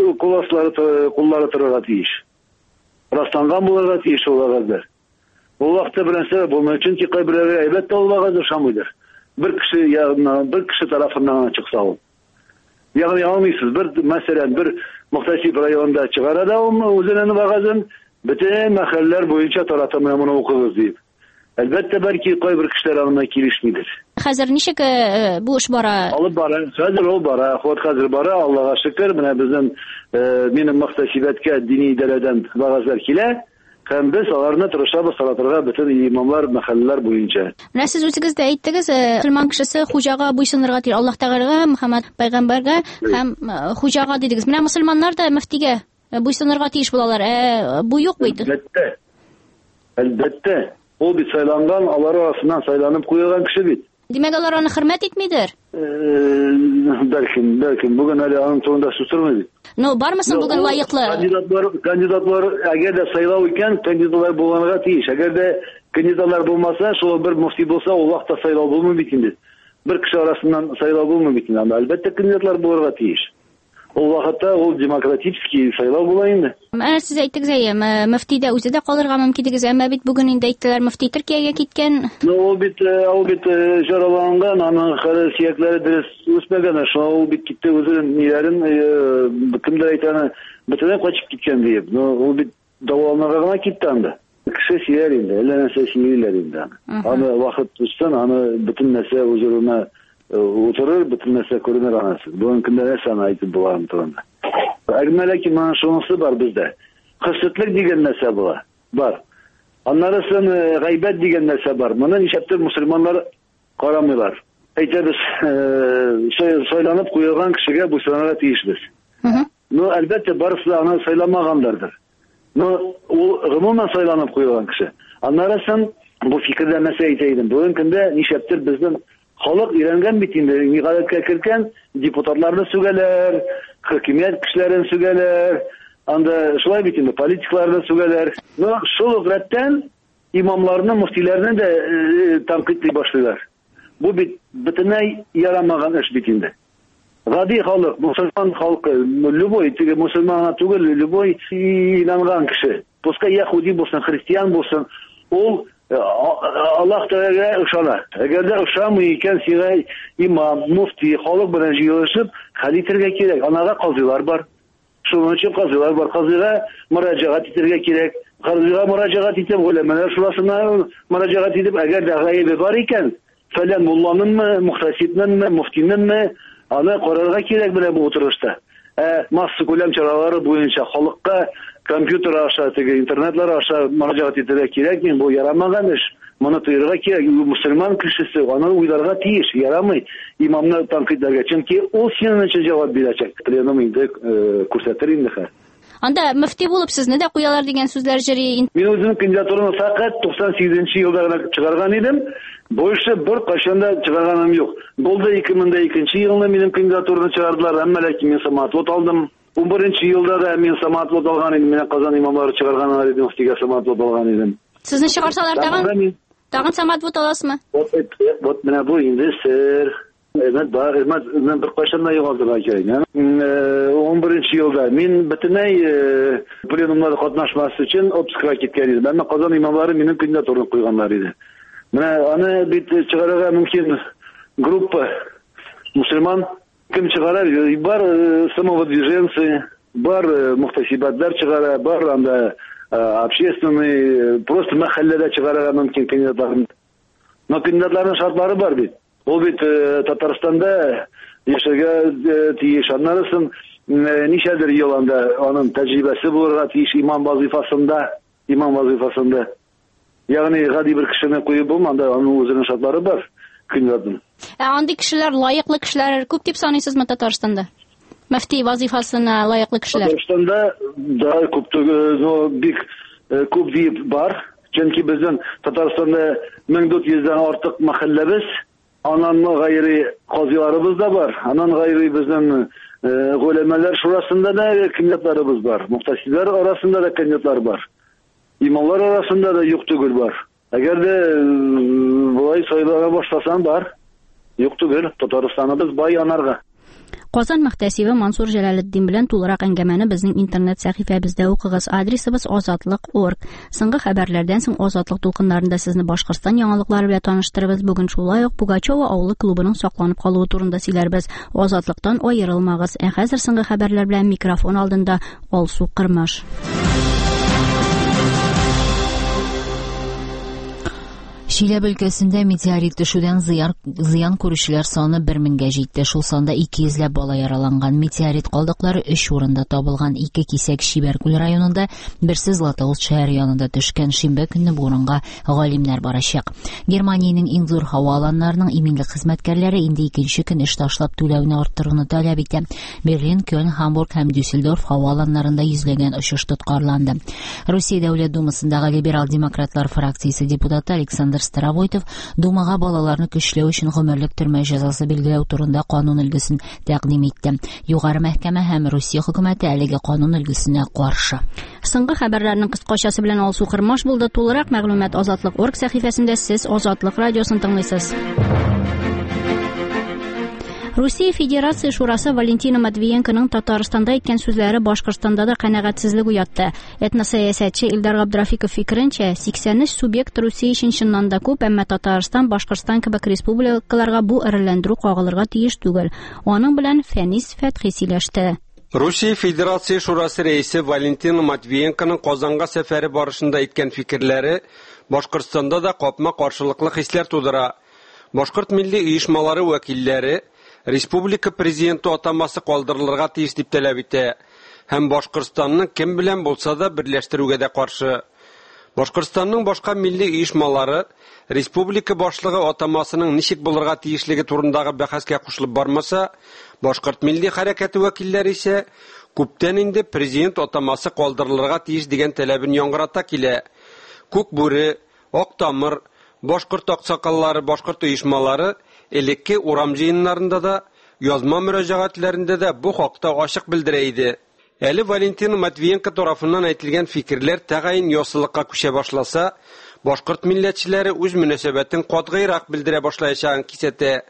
Speaker 4: куллары торырга тиеш. Расланган булырга тиеш ул вагазлар. Ул вакытта бер нәрсә булмый, чөнки кайберләре әйбәт ул вагаз ошамыйдыр. Бер кеше тарафыннан чыкса ул. Ягъни алмыйсыз, мәсәлән, бер мөхтәсиб районында чыгара да үзенең вагазын, бөтен мәхәлләләр буенча тарата менә моны укыгыз дип. Әлбәттә, бәлки кайбер кешеләр аны килешмидер.
Speaker 1: Хәзер ничек бу эш бара?
Speaker 4: Алып бара, хәзер ул бара, хәзер бара, Аллаһка шөкер, менә безнең минем мөхтәсибәткә дини идарәдән вагазлар килә. Һәм без аларны тырышабыз таратырга бөтен имамлар, мәхәлләләр буенча.
Speaker 1: Менә сез үзегез дә әйттегез, мөселман кешесе хуҗага буйсынырга тиеш, Аллаһ Тәгаләгә, Мөхәммәд пәйгамбәргә һәм хуҗага дидегез. Менә мөселманнар да мөфтигә буйсынырга тиеш булалар. Бу юк бит.
Speaker 4: Әлбәттә. Ул бит сайланган, алар арасыннан сайланып куелган кеше бит.
Speaker 1: Димәк, алар аны хөрмәт итмидер.
Speaker 4: Бәлкем, бүген әле аның турында сүз тормый.
Speaker 1: Бармы соң бүген лаеклы?
Speaker 4: Кандидатлар, әгәр дә сайлау икән, кандидатлар булганга тиеш. Әгәр дә кандидатлар булмаса, шул бер муфти булса, ул вакытта сайлау булмый бит инде. Бер кеше арасыннан сайлау булмый бит инде. Әлбәттә кандидатлар булырга тиеш. Ул вакытта ул демократический сайлау була инде.
Speaker 1: Менә сез әйттегез, мөфти дә үзе дә калырга мөмкин дигез, әмма бит бүген инде әйттеләр, мөфти Төркиягә киткән.
Speaker 4: Ул бит жараланган, аның сөякләре дөрес үсмәгән, шул бит китте үзенең ниләрен, кемдер әйтәне, бөтенләй качып киткән дип. Ул бит дәваланырга гына китте анда. Кеше сөяр инде, әллә нәрсә сөйләр инде. Аны вакыт үстән, аны бөтен нәрсә үзенә утырыр, бөтен нәрсә күренер анасы. Бүген көндә нәрсә әйтеп булган турында. Әгмәләки менә шунысы бар бездә. Хисетлек дигән нәрсә була. Бар. Аннарысын гайбәт дигән нәрсә бар. Моны ничәптер мусульманнар карамыйлар. Әйтәбез, сайланып куелган кешегә буйсынырга тиешбез. Әлбәттә барысы аны сайламагандыр. Ул гомумән сайланып куелган кеше. Аннарысын бу фикердә нәрсә әйтә идем. Бүген көндә ничәптер безнең халык өйрәнгән бит инде, гадәткә кергән депутатларны сүгәләр, хакимият кешеләрен сүгәләр, анда шулай бит инде политикларны сүгәләр. Шул рәттән имамларны, муфтиләрне дә тәнкыйть башлыйлар. Бу бит бөтенләй ярамаган эш бит инде. Гади халык, мусульман халкы, любой мусульман түгел, любой инанган кеше, пускай яһуди булсын, христиан булсын, ул Аллаһ Тәгаләгә ышана. Әгәр дә ышанмый икән, сиңа имам, муфти, халык белән җыелышып, хәл итәргә кирәк. Анага казыйлар бар. Шуның өчен казыйлар бар. Казыйга мөрәҗәгать итәргә кирәк. Казыйга мөрәҗәгать итеп, гөләмәләр шурасына мөрәҗәгать итеп, әгәр дә гаибе бар икән, фәлән мулланынмы, мухтасибнынмы, муфтинынмы, аны карарга кирәк белә бу утырышта. Масса күләм чаралары буенча халыкка компьютер аша, интернетлар аша мөрәҗәгать итәргә кирәк, бу ярамаган эш. Моны тыйырга кирәк. Мусульман кешесе аны уйларга тиеш, ярамый имамны тәнкыйтьләргә, чөнки ул синең өчен җавап бирәчәк. Пленум инде күрсәтер инде хәзер.
Speaker 1: Анда мөфти булып сезне дә куялар дигән сүзләр җыри.
Speaker 4: Мин үземнең кандидатураны фақат 98 елда гына чыгарган идем. Больше бер кайчан да чыгарганым юк. Булды 2002 елда минем кандидатураны чыгардылар, әмма ләкин мин саматлык алдым. 11 елда да мин саматлык алган идем. Менә Казан имамлары чыгарганнар идем, мөфтигә саматлык алган идем.
Speaker 1: Сезне чыгарсалар тагын саматлык аласызмы?
Speaker 4: Вот менә бу инде сер. Мен бер кайчан да югалтырга кирәк. 11 елда мин бөтенләй пленумнарда катнашмас өчен отпускка киткән идем. Әмма Казан имамлары минем кандидатураны куйганнар иде. Менә аны бит чыгарырга мөмкин группа мусульман кем чыгара, бар самовыдвиженцы, бар мухтасибатлар чыгара, бар анда общественный, просто мәхәлләдә чыгарырга мөмкин кандидатларны. Но кандидатларның шартлары бар бит. Ул бит Татарстанда яшәргә тиеш. Аннарысын ничәдер ел анда аның тәҗрибәсе булырга тиеш имам вазифасында. Ягъни гади бер кешене куеп булмады, аның үзенең шартлары бар кандидатның.
Speaker 1: Андый кешеләр, лаеклы кешеләр күп дип саныйсызмы Татарстанда? Мөфти вазифасына лаеклы кешеләр.
Speaker 4: Татарстанда да күп, бик күп дип бар. Чөнки безнең Татарстанда 1400-дән артык мәхәлләбез, аннан гайри казыйларыбыз да бар. Аннан гайри безнең гөләмәләр шурасында да кандидатларыбыз бар. Мухтасиблар арасында да кандидатлар бар. Имамлар арасында да юк түгел бар. Әгәр дә булай сайлауга башласаң бар. Юк түгел, Татарстаныбыз бай анарга.
Speaker 1: Казан мөхтәсибе Мансур Җәләлетдин белән тулырак әңгәмәне безнең интернет сәхифәбездә укыгыз. Адресыбыз azatlык.org. Соңгы хәбәрләрдән соң Азатлык тулкыннарында сезне Башкортстан яңалыклары белән таныштырабыз. Бүген шулай ук Пугачева авылы клубының сакланып калуы турында сөйләрбез. Азатлыктан аерылмагыз. Хәзер соңгы хәбәрләр белән микрофон алдында Алсу Кырмаш.
Speaker 3: Чиләбе өлкәсендә метеорит төшүдән зыян күрүчеләр саны 1000-гә җитте. Шул санда 200-ләп бала яраланган. Метеорит калдыклары 3 урында табылган. 2 кисәк Шибәркүл районында, берсе Златоуст шәһәр янында төшкән. Шимбә көнне бу урынга галимнәр барачак. Германиянең иң зур һава аланнарының иминлек хезмәткәрләре инде икенче көн эш ташлап түләүне арттыруны таләп итә. Берлин, Кёльн, Хамбург һәм Дюссельдорф һава аланнарында йөзләгән очыш тоткарланды. Русия Дәүләт Думасындагы либерал-демократлар фракциясе депутаты Александр Старовойтов Думага балаларны көчләү өчен гомерлек төрмә җәзасы билгеләү турында канун өлгесен тәкъдим итте. Югары мәхкәмә һәм Русия хөкүмәте әлеге канун өлгесенә каршы.
Speaker 1: Соңгы хәбәрләрнең кыскачасы белән алсу кырмаш булды. Тулырак мәгълүмат Азатлык.орг сәхифәсендә сез Азатлык радиосын тыңлыйсыз. Россия Федерация Шурасы Валентина Матвиенконың Татарстанда әйткән сүзләре Башкортстанда да канәгатьсезлек уятты. Этносәясәтче Илдар Габдрафиков фикеренчә, 83 субъект Русия өчен чыннан да күп, әмма Татарстан, Башкортстан кебек республикаларга бу эреләндерү кагылырга тиеш түгел. Аның белән Фәнис Фәтхи сөйләште.
Speaker 10: Россия Федерация Шурасы рәисе Валентина Матвиенконың Казанга сәфәре барышында әйткән фикерләре Башкортстанда да капма каршылыклы хисләр тудыра. Башкорт милли оешмалары вәкилләре республика президенты атамасы калдырылырга тиеш дип таләп итә. Һәм Башкортстанның кем белән булса да берләштерүгә дә каршы. Башкортстанның башка милли оешмалары республика башлыгы атамасының ничек булырга тиешлеге турындагы бәхәскә кушылып бармаса, Башкорт милли хәрәкәте вәкилләре исә күптән инде президент атамасы калдырылырга тиеш дигән таләбен яңгырата килә. Күкбүре, Актамыр, Башкорт аксакаллары, Башкорт оешмалары элекке урам җыеннарында да, язма мөрәҗәгатьләрендә дә бу хакта ачык белдерә иде. Әле Валентина Матвиенко тарафыннан әйтелгән фикерләр тәгаен ясылыкка күчә башласа, башкорт милләтчеләре үз мөнәсәбәтен катгыйрак белдерә башлаячагын кисәтә.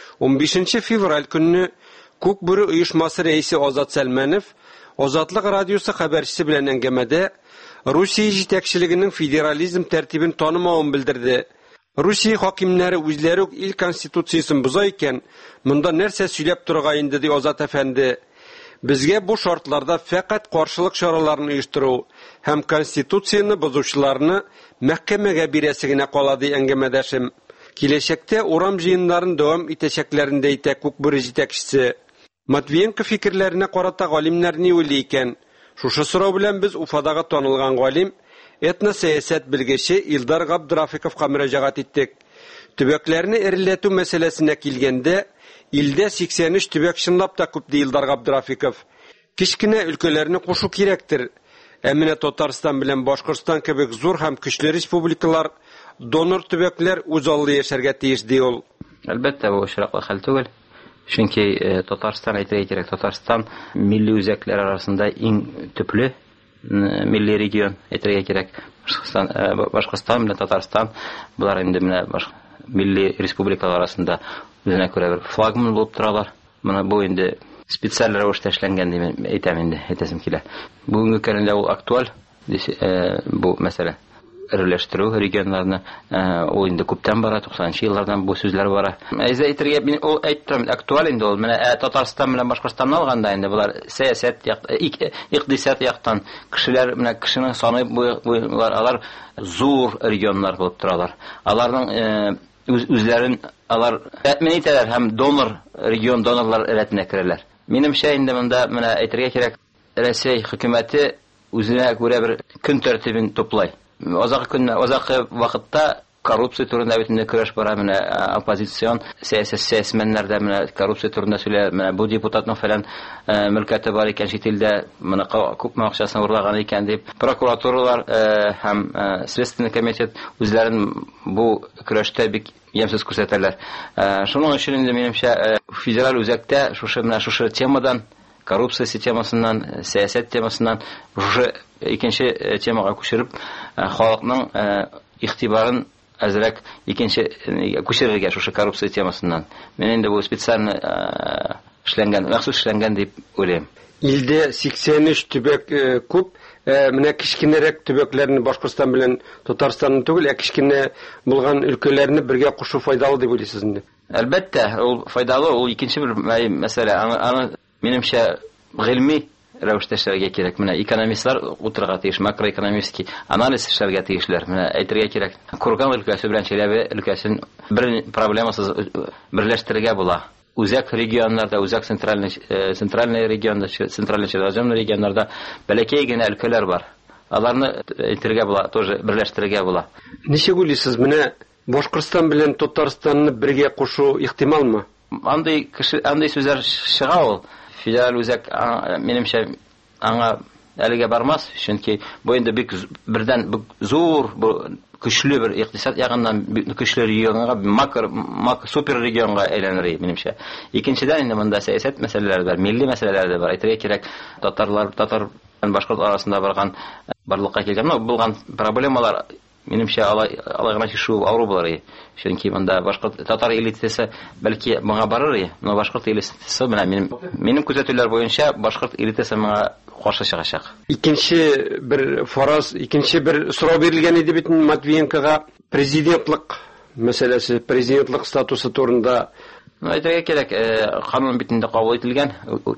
Speaker 10: 15 февраль көнне Күкбүре оешмасы рәисе Азат Сәлманов Азатлык радиосы хәбәрчесе белән әңгәмәдә Русия җитәкчелегенең федерализм тәртибен танымавын белдерде. Русия хакимнәре үзләре үк ил конституциясын боза икән, монда нәрсә сөйләп торга инде ди Азат әфәнде. Безгә бу шартларда фәкать каршылык чараларын оештыру һәм конституцияны бозучыларны мәхкәмәгә бирәсе генә кала ди әңгәмәдәшем. Киләчәктә урам җыеннарын дәвам итәчәкләрен дә әйтә Күкбүре җитәкчесе. Матвиенко фикерләренә карата галимнәр ни уйлый икән? Шушы сорау белән без Уфадагы танылган галим, этносәясәт белгече Илдар Габдрафиковка мөрәҗәгать иттек. Төбәкләрне эреләтү мәсьәләсенә килгәндә, илдә 83 төбәк чынлап та күп ди Илдар Габдрафиков. Кичкенә өлкәләрне кушу кирәктер. Ә менә Татарстан белән Башкортстан кебек зур һәм көчле республикалар, донор төбәкләр үз алды яшәргә тиеш ди ул.
Speaker 11: Әлбәттә, бу очраклы хәл түгел. Чөнки Татарстан әйтергә кирәк, Татарстан милли үзәкләр арасында иң төпле милли регион әйтергә кирәк. Башкортстан белән Татарстан булар инде менә милли республикалар арасында үзенә күрә бер флагман булып торалар. Менә бу инде специаль рәвештә эшләнгән дип әйтәм инде, әйтәсем килә. Бүгенге көндә ул актуаль бу мәсьәлә. Эреләштерү регионнарны ул инде күптән бара, 90-нчы еллардан бу сүзләр бара. Әйзә әйтергә мин ул әйттем, актуаль инде ул. Менә Татарстан белән Башкортстанны алганда инде булар сәясәт икътисад яктан кешеләр, менә кешенең саны булар, алар зур регионнар булып торалар. Аларның үзләрен алар тәэмин итәләр һәм донор регион донорлар рәтенә керәләр. Минемчә инде монда менә әйтергә кирәк, Россия хөкүмәте үзенә күрә бер көн тәртибен туплай. Азак вакытта коррупция турында бөтенләй көрәш бара, менә оппозицион сәясәтчеләр дә менә коррупция турында сөйлә, менә бу депутатның фәлән мөлкәте бар икән шитилдә, менә күпме акчасын урлаган икән дип, прокуратуралар һәм следственный комитет үзләрен бу көрәштә бик ямсыз күрсәтәләр. Шуның өчен инде минемчә федераль үзәктә шушы темадан, коррупция темасыннан, сәясәт темасыннан шушы икенче темага күчереп, халыкның игътибарын әзрәк икенче күчерергә шушы коррупция темасыннан. Мен инде бу специаль эшләнгән, махсус эшләнгән дип уйлыйм.
Speaker 10: Илдә 83 төбәк күп, менә кичкенәрәк төбәкләрне Башкортстан белән Татарстанны түгел, кичкенә булган өлкәләрне бергә кушу файдалы дип уйлыйсыз инде.
Speaker 11: Әлбәттә, ул файдалы, ул икенче бер мәсьәлә. Аны минемчә гыйльми рәвештә эшләргә кирәк. Менә экономистлар утырырга тиеш, макроэкономический анализ эшләргә тиешләр. Менә әйтергә кирәк. Курган өлкәсе белән Чиләбе өлкәсен бер проблемасыз берләштерергә була. Үзәк регионнарда, үзәк центральный регионда, центральный регионнарда бәләкәй генә өлкәләр бар. Аларны әйтергә була, тоже берләштерергә була.
Speaker 10: Ничек уйлыйсыз, менә Башкортстан белән Татарстанны бергә кушу ихтималмы?
Speaker 11: Андый сүзләр чыга ул. Федераль үзәк минемчә аңа әлегә бармас, чөнки бу инде бик бердән зур, көчле бер икътисад ягыннан көчле регионга, супер регионга әйләнер минемчә. Икенчедән инде монда сәясәт мәсьәләләре бар, милли мәсьәләләр дә бар. Әйтергә кирәк, татар башкорт арасында барлыкка килгән булган проблемалар минемчә алай гына чишү авыру булыр. Чөнки монда башкорт татар элитасы бәлки моңа барыр, но башкорт элитасы менә минем күзәтүләр буенча башкорт элитасы моңа каршы чыгачак.
Speaker 10: Икенче бер фараз, икенче бер сорау бирелгән иде бит Матвиенкога президентлык мәсьәләсе, президентлык статусы турында.
Speaker 11: Әйтергә кирәк, канун битендә кабул ителгән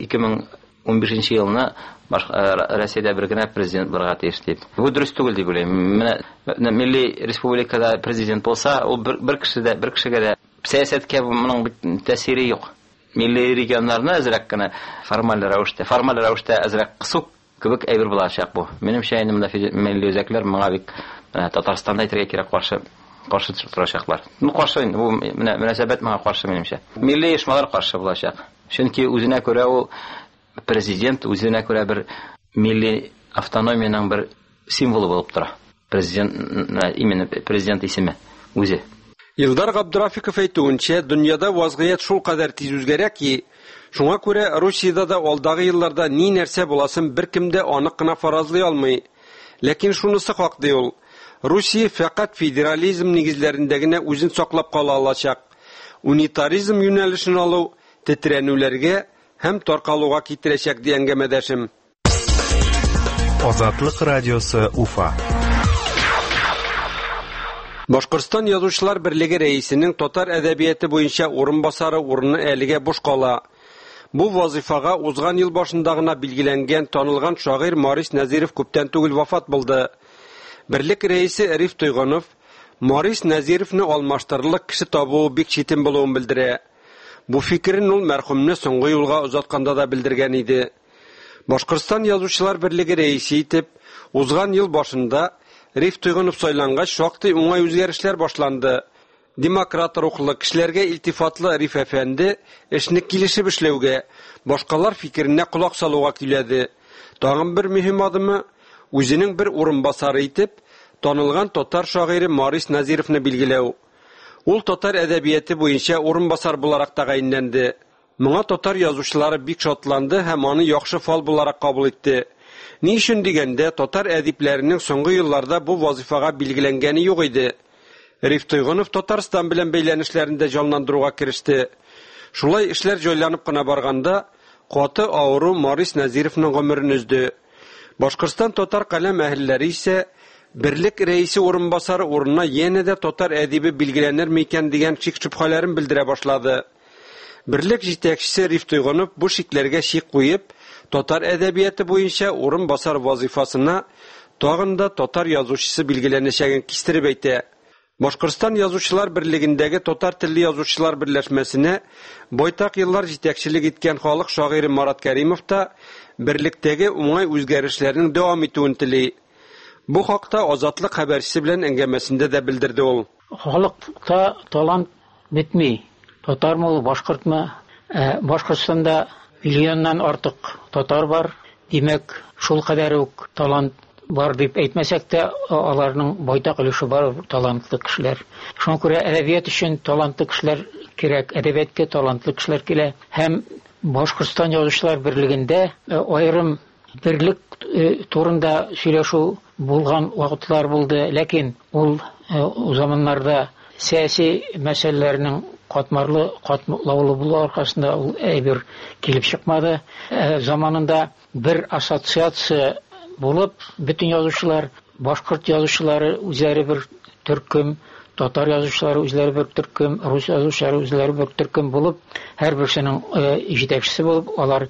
Speaker 11: 2015 елны Россиядә бер генә президент булырга тиеш дип. Бу дөрес түгел дип уйлыйм. Менә милли республикада президент булса, ул бер кешегә дә сәясәткә моның тәэсире юк. Милли регионнарны әзрәк кенә формаль рәвештә әзрәк кысу кебек әйбер булачак бу. Минемчә инде монда милли үзәкләр моңа бик Татарстанда әйтергә кирәк каршы торачаклар. Каршы инде бу мөнәсәбәт моңа каршы минемчә. Милли оешмалар каршы булачак. Чөнки үзенә күрә ул президент үзенә күрә бер милли автономияның бер символы булып тора. Президент исеме үзе.
Speaker 10: Илдар Габдрафиков әйтүенчә, дөньяда вазгыять шул кадәр тиз үзгәрә ки, шуңа күрә Русиядә дә алдагы елларда ни нәрсә буласын беркем дә анык кына фаразлый алмый. Ләкин шунысы хак ди ул. Русия фақат федерализм нигезләрендә генә үзен саклап кала алачак. Унитаризм юнәлешен алу тетрәнүләргә һәм таркалуга китерәчәк дигәнгә мәдәшем.
Speaker 12: Азатлык радиосы Уфа.
Speaker 10: Башкортстан язучылар берлеге рәисенең татар әдәбияты буенча урынбасары урыны әлегә буш кала. Бу вазифага узган ел башында гына билгеләнгән танылган шагыйрь Марис Нәзиров күптән түгел вафат булды. Берлек рәисе Ариф Тойгонов Марис Нәзировны алмаштырырлык кеше табуы бик читен булуын белдерә. Бу фикерен ул мәрхүмне соңгы юлга узатканда да белдергән иде. Башкортстан язучылар берлеге рәисе итеп узган ел башында Ариф Тойгонов сайлангач шактый уңай үзгәрешләр башланды. Демократ рухлы кешеләргә илтифатлы Ариф әфәнде эшне килешеп эшләүгә, башкалар фикеренә колак салуга киләде. Тагын бер мөһим адымы үзенең бер урынбасары итеп танылган татар шагыйре Марис Нәзировны билгеләү. Ул татар әдәбияты буенча урынбасар буларак тәгаенләнде. Моңа татар язучылары бик шатланды һәм аны яхшы фал буларак кабул итте. Ни өчен дигәндә, татар әдипләренең соңгы елларда бу вазифага билгеләнгәне юк иде. Ариф Тойгонов Татарстан белән бәйләнешләрендә җанландыруга кереште. Шулай эшләр җайланып кына барганда, каты авыру Марис Нәзировның гомерен өзде. Башкортстан татар каләм әһелләре исә берлек рәисе урынбасары урынына янә дә татар әдибе билгеләнер микән дигән шик-шөбһәләрен белдерә башлады. Берлек җитәкчесе Ариф Тойгонов бу шикләргә шик куеп, татар әдәбияты буенча урынбасар вазифасына тагын да татар язучысы билгеләнәчәген кистереп әйтә. Башкортстан язучылар берлегендәге татар телле язучылар берләшмәсенә байтак еллар җитәкчелек иткән халык шагыйре Марат Кәримов та берлектәге уңай үзгәрешләрнең дәвам итүен тели. Бу хакта Азатлык хәбәрчесе белән әңгәмәсендә дә белдерде ул.
Speaker 13: Халыкта талант бетми. Татармы, башкортмы? Башкортстанда миллионнан артык татар бар. Димәк, шул кадәр үк талант бар дип әйтмәсәк тә, аларның байтак өлеше бар талантлы кешеләр. Шуңа күрә әдәбият өчен талантлы кешеләр кирәк, әдәбиятка талантлы кешеләр килә. Һәм Башкортстан язучылар берлегендә аерым берлек турында сөйләшү булган вакытлар булды, ләкин ул заманнарда сәяси мәсьәләләрнең катмарлы булу аркасында ул әйбер килеп чыкмады. Заманында бер ассоциация булып, бөтен язучылар, башкорт язучылары үзләре бер төркем татар язучылары үзләре бер төркем, рус язучылары үзләре бер төркем булып, һәрберсенең җитәкчесе булып, алар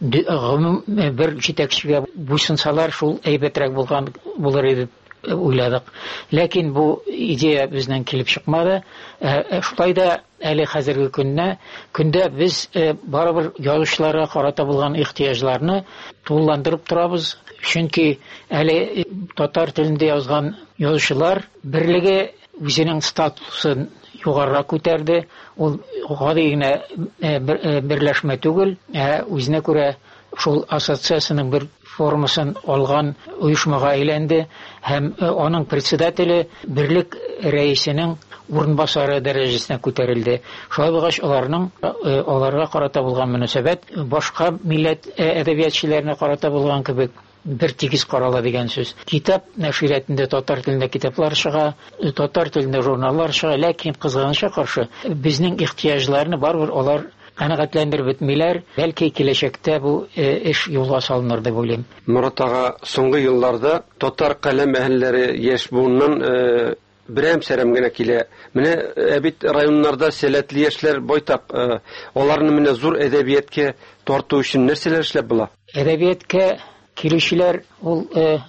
Speaker 13: бер җитәкчегә буйсынсалар, шул әйбәтрәк булыр иде уйладык. Ләкин бу идея безнең килеп чыкмады. Шулай да әле хәзерге көндә без барыбер язучыларга карата булган ихтыяҗларны тулыландырып торабыз. Чөнки әле татар телендә язган язучылар берлеге үзенең статусын югарырак күтәрде. Ул гади генә берләшмә түгел, үзенә күрә шул ассоциацияның бер формасын алган оешмага әйләнде һәм аның председателе берлек рәисенең урынбасары дәрәҗәсенә күтәрелде. Шулай булгач аларга карата булган мөнәсәбәт башка милләт әдәбиятчыларына карата булган кебек бер тигез карала дигән сүз. Китап нәшриятендә татар телендә китаплар чыга, татар телендә журналлар чыга, ләкин кызганычка каршы безнең ихтыяҗларны барбер алар канәгатьләндереп бетмиләр. Бәлки киләчәктә бу эш юлга салыныр дип уйлыйм.
Speaker 10: Мурат ага, соңгы елларда татар каләм әһелләре яшь буыннан берәм-сәрәм генә килә. Менә бит районнарда сәләтле яшьләр байтак, аларны менә зур әдәбиятка тарту өчен нәрсәләр эшләп була?
Speaker 13: Әдәбиятка килүчеләр ул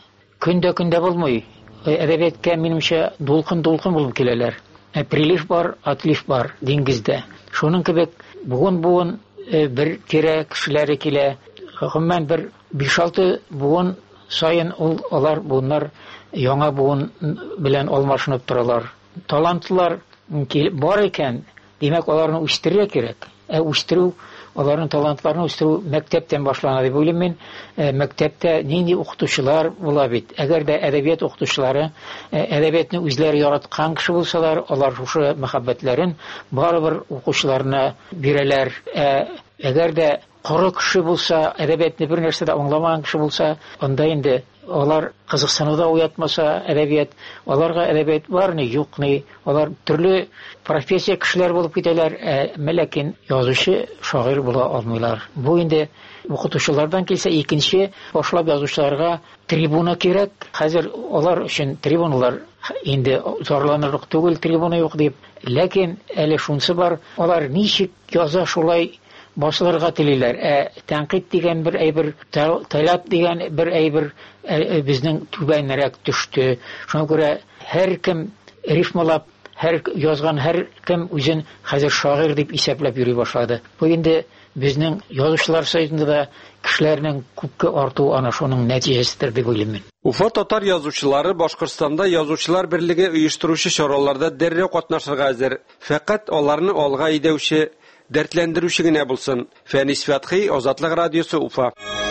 Speaker 13: көндә булмый. Әдәбиятка минемчә дулкын булып киләләр. Прилив бар, отлив бар диңгездә. Шуның кебек буын бер тирә кешеләре килә. Гомумән бер 5-6 буын сайын алар буыннар яңа буын белән алмашынып торалар. Талантлар бар икән, димәк аларны үстерергә кирәк. Үстерү, аларның талантларын үстерү мәктәптән башлана дип уйлыйм мин. Мәктәптә нинди укытучылар була бит? Әгәр дә әдәбият укытучылары әдәбиятны үзләре яраткан кеше булсалар, алар шушы мәхәббәтләрен барыбер укучыларына бирәләр. Әгәр дә коры кеше булса, әдәбиятны бер нәрсә дә аңламаган кеше булса, анда инде алар кызыксынуда уятмаса әдәбият, аларга әдәбият бармы, юкмы, алар төрле профессия кешеләр булып китәләр, ләкин язучы, шагыйрь була алмыйлар. Бу инде укытучылардан килсә, икенче башлап язучыларга трибуна кирәк. Хәзер алар өчен трибуналар инде зарланырлык түгел, трибуна юк дип. Ләкин әле шунсы бар, алар ничек яза шулай башларга телиләр. Тәнкыйть дигән бер әйбер, талап дигән бер әйбер безнең түбәнрәк төште. Шуңа күрә һәр кем рифмалап, язган һәр кем үзен хәзер шагыйрь дип исәпләп йөри башлады. Бу инде безнең язучылар сайтында кешеләрнең күпкә артуы ана шуның нәтиҗәсидер дип уйлыйм.
Speaker 10: Уфа татар язучылары Башкортстанда язучылар берлеге оештыручы чараларда дәррәү катнашырга әзер. Фәкать аларны алга идәүче, дәртләндерүче генә булсын. Фәнис Фәтхи, Азатлык радиосы, Уфа.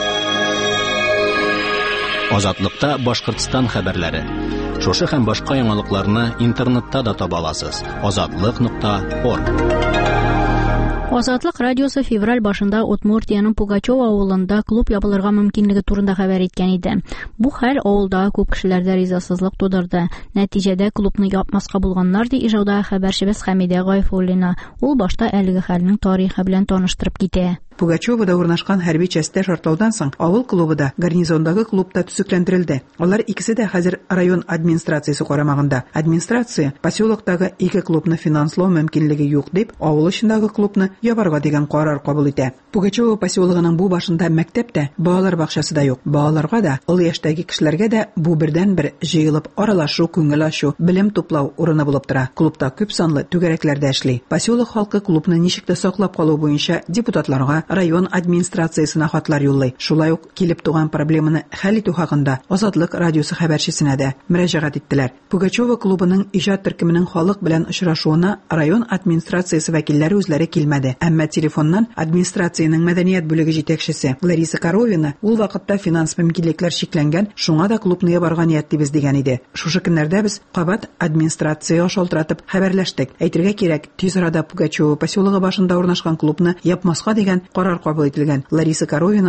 Speaker 2: Азатлыкта Башкортстан хәбәрләре. Шушы һәм башка яңалыкларны интернетта да таба аласыз. Azatlyk.org.
Speaker 1: Азатлык радиосы февраль башында Удмуртияның Пугачев авылында клуб ябылырга мөмкинлеге турында хәбәр иткән иде. Бу хәл авылда күп кешеләрдә ризасызлык тудырды. Нәтиҗәдә клубны япмаска булганнар ди ижауда хәбәрчебез Хәмидә Гайфуллина. Ул башта әлеге хәлнең тарихы белән таныштырып китә.
Speaker 12: Пугачевда урнашкан хәрби частьтә шартлаудан соң авыл клубы да гарнизондагы клубта төзекләндерелде. Алар икесе дә хәзер район администрациясе карамагында. Администрация поселоктагы ике клубны финанслау мөмкинлеге юк дип, авыл ичендәге клубны ябарга дигән карар кабул итә. Пугачева поселогының бу башында мәктәптә, балалар бакчасы да юк. Балаларга да, ул яшьтәге кешеләргә дә бу бердән-бер җыелып аралашу, күңел ачу, белем туплау урыны булып тора. Клубта күп санлы түгәрәкләр дә эшли. Поселок халкы клубны ничек тә саклап калу буенча депутатларга, район администрациясенә хатлар юллый. Шулай ук килеп туган проблеманы хәл итү хакында Азатлык радиосы хәбәрчесенә дә мөрәҗәгать иттеләр. Пугачева клубының иҗат төркеменең халык белән очрашуына район администрациясе вәкилләре үзләре килмәде. Әмма телефоннан администрацияның мәдәният бүлеге җитәкчесе Лариса Коровина ул вакытта финанс мөмкинлекләр шикләнгән, шуңа да клубны ябарга ниятлибез дигән иде. Шушы көннәрдә без кабат администрация шалтыратып хәбәрләштек. Әйтергә кирәк, тиз арада Пугачева поселогы башында урнашкан клубны япмаска дигән карар кабул ителгән. Лариса Коровинаның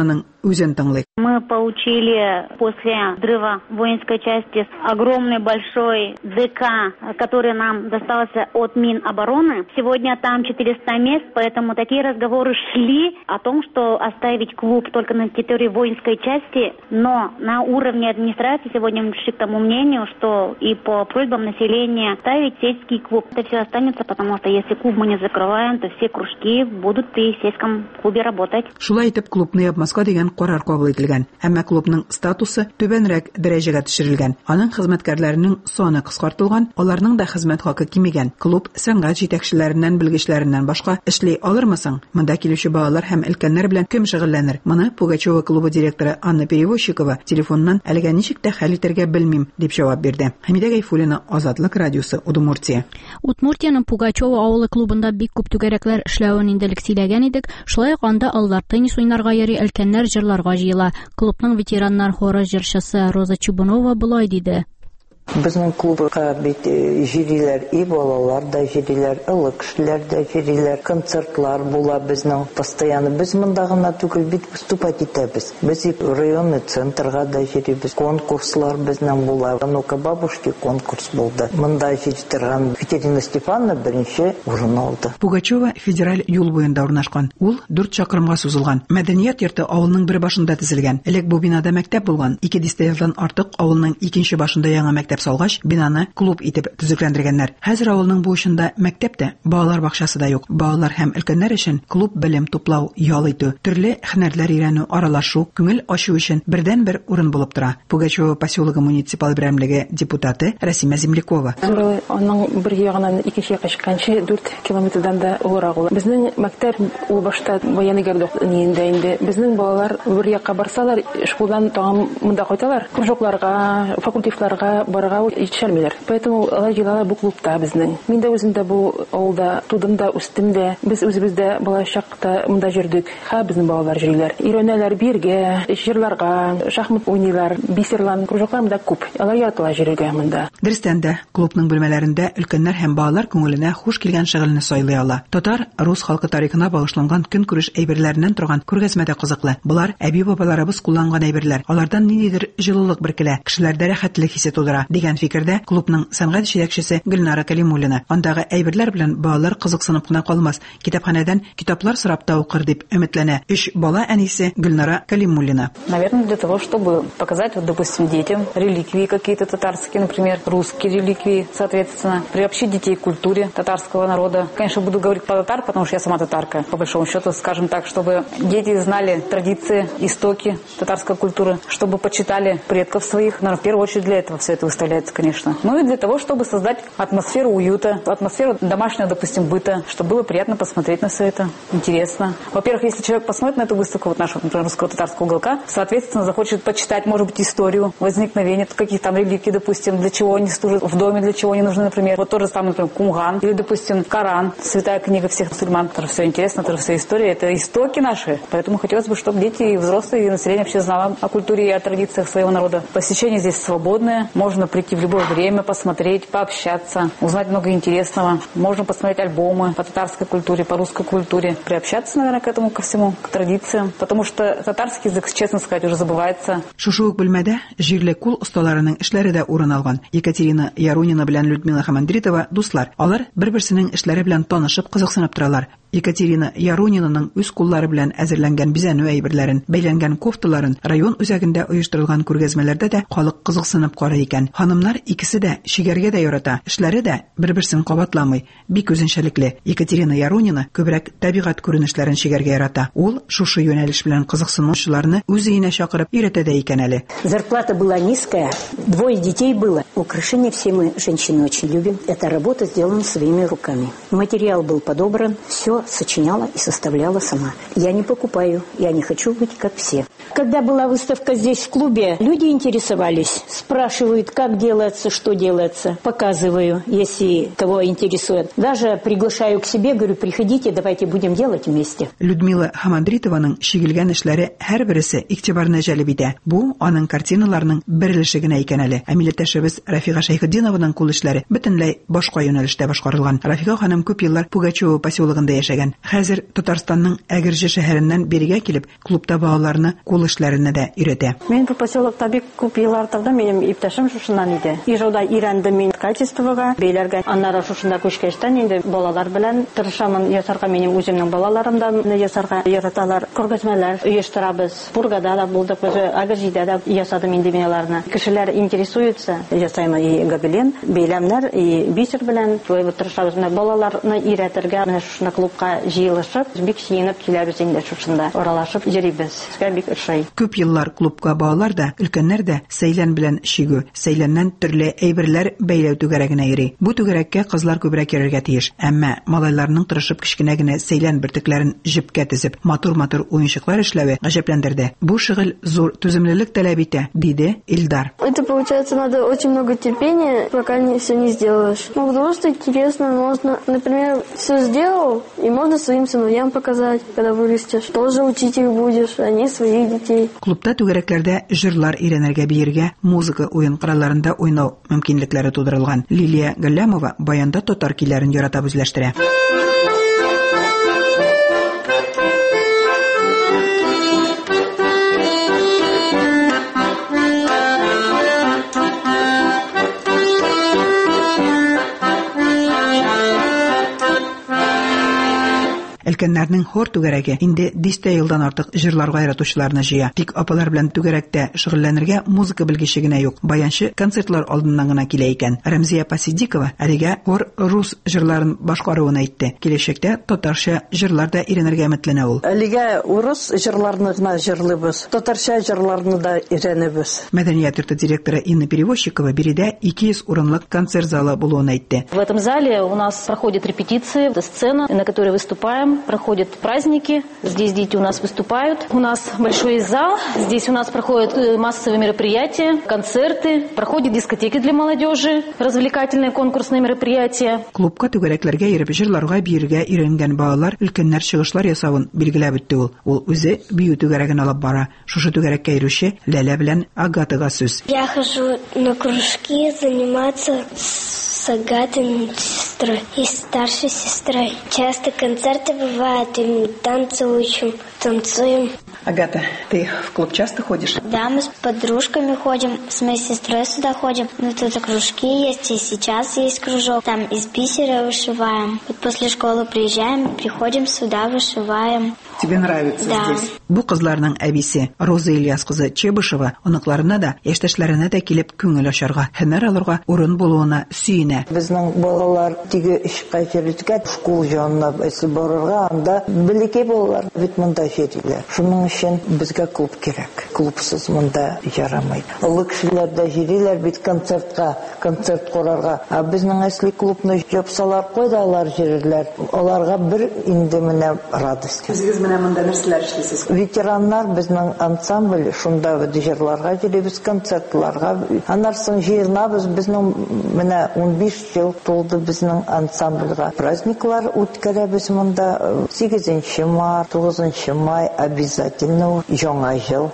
Speaker 12: үзен тыңлый.
Speaker 14: Мы получили после взрыва воинской части огромный большой ДК, который нам достался от Минобороны. Сегодня там 400 мест, поэтому такие разговоры шли о том, что оставить клуб только на территории воинской части, но на уровне администрации сегодня мы пришли к тому мнению, что и по просьбам населения ставить сельский клуб. Это все останется, потому что если клуб мы не закрываем, то все кружки будут при сельском клубе работать.
Speaker 12: Шулай итеп клубны ябмаска дигән карар кабул ителгән. Әмма клубның статусы түбәнрәк дәрәҗәгә төшерелгән. Аның хезмәткәрләренең саны кыскартылган, аларның да хезмәт хакы кимегән. Клуб сәнгать җитәкчеләреннән, белгечләреннән башка эшли алырмысың? Монда килүче балалар һәм өлкәннәр белән кем шөгыльләнер? Моны Пугачева клубы директоры Анна Перевозчикова телефоннан әлегә ничек тә хәл итәргә белмим дип җавап бирде. Хәмидә Гайфуллина, Азатлык радиосы, Удмуртия.
Speaker 1: Удмуртияның Пугачева авылы клубында бик күп түгәрәкләр эшләвен инделек сөйләгән идек. Шулай ук анда аллар теннис уйнарга йөри, өлкәннәр җырларга җыела. Клубның ветераннар хоры җырчысы Роза Чубунова булай диде.
Speaker 15: Безнең клубка бит җириләр и балалар да җириләр, ылык кешеләр дә җириләр, концертлар була безнең постоянно. Без монда гына түгел бит выступать итәбез. Без районный центрга да җирибез, конкурслар безнең була. Ну-ка бабушки конкурс булды. Монда җитергән Екатерина Степановна беренче урын алды.
Speaker 12: Пугачева федераль юл буенда урнашкан. Ул 4 чакрымга сузылган. Мәдәният йорты авылның бер башында төзелгән. Элек бу бинада мәктәп булган. 2 дистәләрдән артык авылның икенче башында яңа мәктәп салгач, бинаны клуб итеп төзекләндергәннәр. Хәзер авылның бу эшендә мәктәп тә, балалар бакчасы да юк. Балалар һәм өлкәннәр өчен клуб белем туплау, ял итү, төрле һөнәрләр өйрәнү, аралашу, күңел ачу өчен бердән-бер урын булып тора. Пугачева поселогы муниципаль берәмлеге депутаты Расима Землякова.
Speaker 16: Аның бер ягынан икенче якка чыкканчы 4 километрдан да урак ул. Безнең мәктәп ул башта военный городок инде. Безнең балалар бер якка барсалар, школдан тагын монда кайталар. Кружокларга, факультетларга барга җитешәлмиләр. Поэтому алар бу клубта безнең. Мин дә үзем дә бу авылда тудым да, үстем дә. Без үзебез дә балачакта монда җөрдек. Безнең балалар җырлар. Өйрәнәләр биргә, җырларга, шахмат уйныйлар, бисерлар, кружоклар да күп. Алар яраталар җөргә монда.
Speaker 12: Дөрестән дә клубның бүлмәләрендә өлкәннәр һәм балалар күңеленә хуш килгән шөгыльне сайлый ала. Татар, рус халкы тарихына багышланган көнкүреш әйберләреннән торган күргәзмәдә кызыклы. Булар әби-бабаларыбыз кулланган әйберләр. Алардан ниндидер җылылык биркелә, кешеләрдә рәхәтлек хисе тудыра дигән фикердә клубның сәнгать җитәкчесе Гөлнара Калимуллина. Андагы әйберләр белән балалар кызыксынып кына калмас, китапханәдән китаплар сорап та укыр дип өметләнә. 3 бала әнисе Гөлнара Калимуллина.
Speaker 17: Наверное, для того, чтобы показать, вот, допустим, детям реликвии какие-то татарские, например, русские реликвии, соответственно, приобщить детей к культуре татарского народа. Конечно, буду говорить про татар, потому что я сама татарка, по большому счету, скажем так, чтобы дети знали традиции, истоки татарской культуры, чтобы почитали предков своих. Наверное, в первую очередь для этого все это выставляется, конечно. Ну и для того, чтобы создать атмосферу уюта, атмосферу домашнего, допустим, быта, чтобы было приятно посмотреть на все это, интересно. Во-первых, если человек посмотрит на эту выставку вот нашего, например, русского татарского уголка, соответственно, захочет почитать, может быть, историю возникновения каких там реликвий, допустим, для чего они служат в доме, для чего они нужны, например. Вот тоже самое, например, Кумган, или, допустим, Коран, святая книга всех мусульман. Это все интересно, это вся история, это истоки наши. Поэтому хотелось бы, чтобы дети и взрослые, и население вообще знало о культуре и о традициях своего народа. Посещение здесь свободное, можно прийти в любое время, посмотреть, пообщаться, узнать много интересного. Можно посмотреть альбомы по татарской культуре, по русской культуре, приобщаться, наверное, к этому, ко всему, к традициям. Потому что татарский язык, честно сказать, уже забывается.
Speaker 12: Шушы ук бүлмәдә җирле кул осталарының эшләре дә урын алган. Екатерина Ярунина белән Людмила Хамандритова дуслар. Алар бер-берсенең эшләре белән танышып, кызыксынып торалар. Екатерина Ярунинаның үз куллары белән әзерләнгән бизәнү әйберләрен, бәйләнгән кофталарын район үзәгендә оештырылган күргәзмәләрдә дә халык кызыксынып карый икән. Ханымнар икесе дә шигәргә дә ярата. Эшләре дә бер-берсен кабатламый, бик үзенчәлекле. Екатерина Ярунина күбрәк табигать күренешләрен шигәргә ярата. Ул шушы юнәлеш белән кызыксынучыларны үз өенә чакырып өйрәтә дә икән әле.
Speaker 18: Зарплата была низкая, 2 детей было. Украшения все мы, женщины, очень любим. Эта работа сделана своими руками. Материал был подобран, все сочиняла и составляла сама. Я не покупаю, я не хочу быть как все. Когда была выставка здесь в клубе, люди интересовались, спрашивают, как делается, что делается. Показываю, если кого интересует. Даже приглашаю к себе, говорю, приходите, давайте будем делать вместе.
Speaker 12: Людмила Хамандритованың шигелгән эшләре һәрберсе игътибарны җәлеп итә. Бу аның картиналарының берилеше генә икән әле. Милләттәшебез Рафига Шәйхетдинованың кул эшләре бөтенләй башка юнәлештә башкарылган. Рафига ханым күп еллар Пугачева поселогында яшәгән. яшәгән. Хәзер Татарстанның Әгерҗе шәһәреннән бирегә килеп, клубта балаларны кул эшләренә дә өйрәтә.
Speaker 19: Мен бу поселокта бик күп еллар тордым, минем иптәшем шушыннан иде. Ижауда өйрәндем мин качествога, бәйләргә. Аннары шушында күчкәчтән инде балалар белән тырышамын ясарга, минем үземнең балаларымдан ясарга яраталар. Күргәзмәләр оештырабыз. Бургада да булдык, Әгерҗидә дә ясадым инде мин аларны. Кешеләр интересуются, ясаймы и гобелен, бәйләмнәр, и бисер белән тырышабыз. Балаларны өйрәтергә шушы клубка җыелышып, бик сөенеп киләбез инде шушында. Аралашып йөрибез. Бик ошый.
Speaker 12: Күп еллар клубка балалар да, өлкәннәр дә сәйлән белән шигү, сәйләннән төрле әйберләр бәйләү түгәрәгенә йөри. Бу түгәрәккә кызлар күбрәк йөрергә тиеш. Әмма малайларның тырышып кечкенә генә сәйлән бөртекләрен җепкә тезеп, матур-матур уенчыклар эшләве гаҗәпләндерде. Бу шөгыль зур түземлелек таләп итә, диде Илдар.
Speaker 20: Это получается надо очень много терпения, пока все не сделаешь. Ну, потому что интересно, можно, например, все сделал, и можно своим сыновьям показать, когда вырастешь. Тоже учить их будешь, они своих детей.
Speaker 12: Клубта түгәрәкләрдә җырлар өйрәнергә, биергә, музыка уен коралларында уйнау мөмкинлекләре тудырылган. Лилия Галлямова баянда татар көйләрен яратып үзләштерә. Өлкәннәрнең хор түгәрәге инде 10 елдан артык җырларга яратучыларны җыя. Тик апалар белән түгәрәктә шөгыльләнергә музыка белгече генә юк. Баянчы концертлар алдыннан гына килә икән. Рәмзия Пасидикова әлегә хор рус җырларын башкаруын әйтте. Киләчәктә татарча җырлар да өйрәнергә өметләнә ул.
Speaker 15: Әлегә урыс җырларны гына җырлыйбыз, татарча җырларны да өйрәнәбез.
Speaker 12: Мәдәният йорты директоры Инна Перевозчикова биредә 200 урынлык концерт залы булуын әйтте.
Speaker 17: В этом зале у нас проходят репетиции, сцена, на которой выступаем. Проходят праздники, здесь дети у нас выступают. У нас большой зал, здесь у нас проходят массовые мероприятия, концерты, проходят дискотеки для молодежи, развлекательные конкурсные мероприятия.
Speaker 12: Клубка түгәрәкләргә йөреп җырларга биергә өйрәнгән балалар өлкәннәр чыгышлар ясавын билгеләп үтте ул. Ул үзе бию түгәрәген алып бара. Шушы түгәрәккә йөрүче Ләлә белән Агатага сүз.
Speaker 21: Я хожу на кружки заниматься с Агатой, сестрой и старшей сестрой. Часто концерты бывают, и танцы учим, танцуем.
Speaker 12: Агата, ты в клуб часто ходишь?
Speaker 21: Да, мы с подружками ходим, с моей сестрой сюда ходим. Ну, тут кружки есть, и сейчас есть кружок. Там из бисера вышиваем. Вот после школы приезжаем, приходим сюда, вышиваем.
Speaker 12: Тебе нравится
Speaker 21: здесь?
Speaker 12: Бу кызларның әбисе Роза Ильяс кызы Чебышева оныкларына да, яшьтәшләренә дә килеп күңел ачарга, һөнәр алырга урын булуына сөенә.
Speaker 15: Безнең балалар тиге эшкә йөрүгә, школ җанына барырга, анда белеге балалар бит монда йөриләр. Шуның өчен безгә клуб кирәк. Клубсыз монда ярамый. Олы кешеләр дә йөриләр бит концертка, концерт курарга. А безнең әсли клубны җапсалар, кайдалар йөрерләр. Аларга бер инде менә радость.
Speaker 12: Менә монда нәрсәләр эшлисез?
Speaker 15: Ветераннар безнең ансамбль шунда җырларга йөрибез, концертларга. Аннан җыйнабыз, безнең менә 15 ел тулды безнең ансамбльгә. Праздниклар үткәрәбез монда 8 март, 9 май обязательно. Яңа ел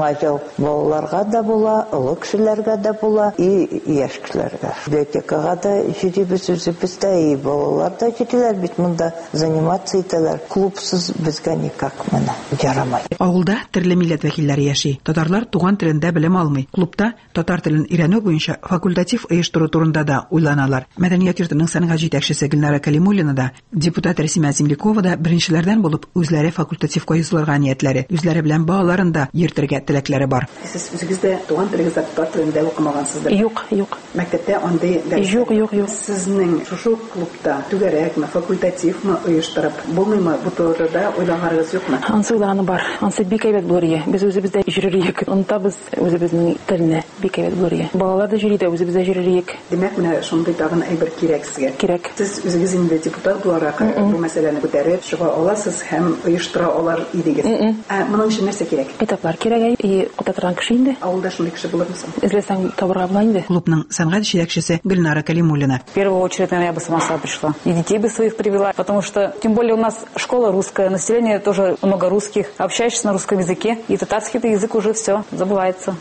Speaker 15: балаларга да була, олы кешеләргә дә була, и яшь кешеләргә. Библиотекага да йөрибез үзебез дә, и балалар да йөриләр бит монда заниматься итәләр. Клубсыз безгә никак менә ярамай.
Speaker 12: Авылда төрле милләт вәкилләре яши. Татарлар туган телендә белем алмый. Клубта татар телен өйрәнү буенча факультатив оештыру турында да уйланалар. Мәдәният йортының сәнгать җитәкчесе Гөлнара Калимуллина да, депутат Рәсимә Землякова да беренчеләрдән булып үзләре факультативка язылырга ниятләре, үзләре белән балаларын да йөртергә теләкләре бар. Сез үзегездә туган телегездә татар телендә укымагансыздыр?
Speaker 16: Юк.
Speaker 12: Мәктәптә андый дәрес?
Speaker 16: Юк.
Speaker 12: Сезнең шушы клубта түгәрәкме, факультативмы оештырып булмыймы? Бу турыда уйлагарыгыз юкмы?
Speaker 16: Ансыйланы бар. Ансы бик әйбәт булыр. Без үзебездә йөрерлек. Онтабыз үзебезнең телне бик әйбәт булыр. Балалар да йөри дә, үзебездә йөрерлек.
Speaker 12: Демәк, менә шундый тагын әйбер кирәк сезгә.
Speaker 16: Кирәк.
Speaker 12: Сез үзегез инде депутат буларак бу мәсьәләне күтәреп чыга аласыз һәм оештыра алар идегез. Моның өчен нәрсә кирәк?
Speaker 16: Этаплар кирәк. И кутатырган кеше инде.
Speaker 12: Авылда шундый кеше булырмысың?
Speaker 16: Эзләсәң табырга була инде.
Speaker 12: Клубның сәнгать җитәкчесе Гөлнара Калимуллина.
Speaker 17: В первую очередь, наверное, я бы сама пришла. И детей бы своих привела, потому что, тем более, у нас школа русская, население тоже много русских. Общаешься на русском языке, и татарский язык уже все забывается.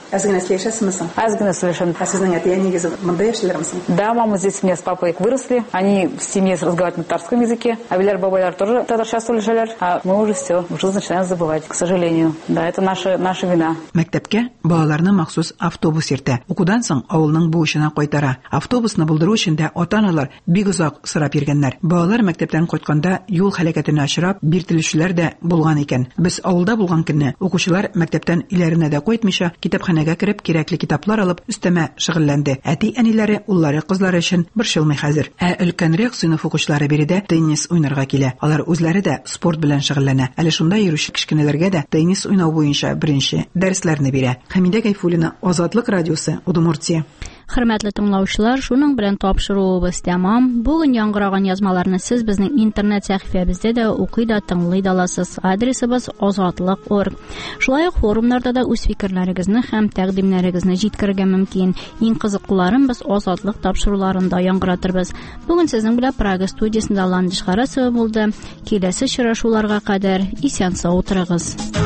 Speaker 17: Да, мама здесь у меня с папой выросли. Они в семье разговаривают на татарском языке. А Виляр Бабаляр тоже татарша сөйлешәләр. А мы уже все, уже начинаем забывать, к сожалению. Да, это наша вина.
Speaker 12: Мәктәпкә балаларны махсус автобус йөртә. Укудан соң авылның бу эшенә кайтара. Автобусны булдыру өчен дә ата-аналар бик озак сорап йөргәннәр. Балалар мәктәптән кайтканда юл һәлакәтенә очрап, биртелүчеләр дә булган икән. Без авылда булган көнне укучылар мәктәптән өйләренә дә кайтмыйча, китапханәгә кереп кирәкле китаплар алып, өстәмә шөгыльләнде. Әти-әниләре уллары кызлары өчен борчылмый хәзер. Ә өлкәнрәк сыйныф укучылары биредә теннис уйнарга килә. Алар үзләре дә спорт белән шөгыльләнә. Әле шунда йөрүче кичкенәләргә дә теннис уйнау буенча беренче дәресләрне бирә. Хәмидә Гайфуллина, Азатлык радиосы, Удмуртия.
Speaker 1: Хөрмәтле тыңлаучылар, шуның белән тапшыруыбыз тәмам. Бүген яңгыраган язмаларны сез безнең интернет сәхифәбездә дә укый да тыңлый да аласыз. Адресыбыз azatlык.org. Шулай ук форумнарда да үз фикерләрегезне һәм тәкъдимнәрегезне җиткерергә мөмкин. Иң кызыклыларын без Азатлык тапшыруларында яңгыратырбыз. Бүген сезнең белән Прага студиясендә Ландыш Харасова булды. Киләсе очрашуларга кадәр исән-сау утырыгыз.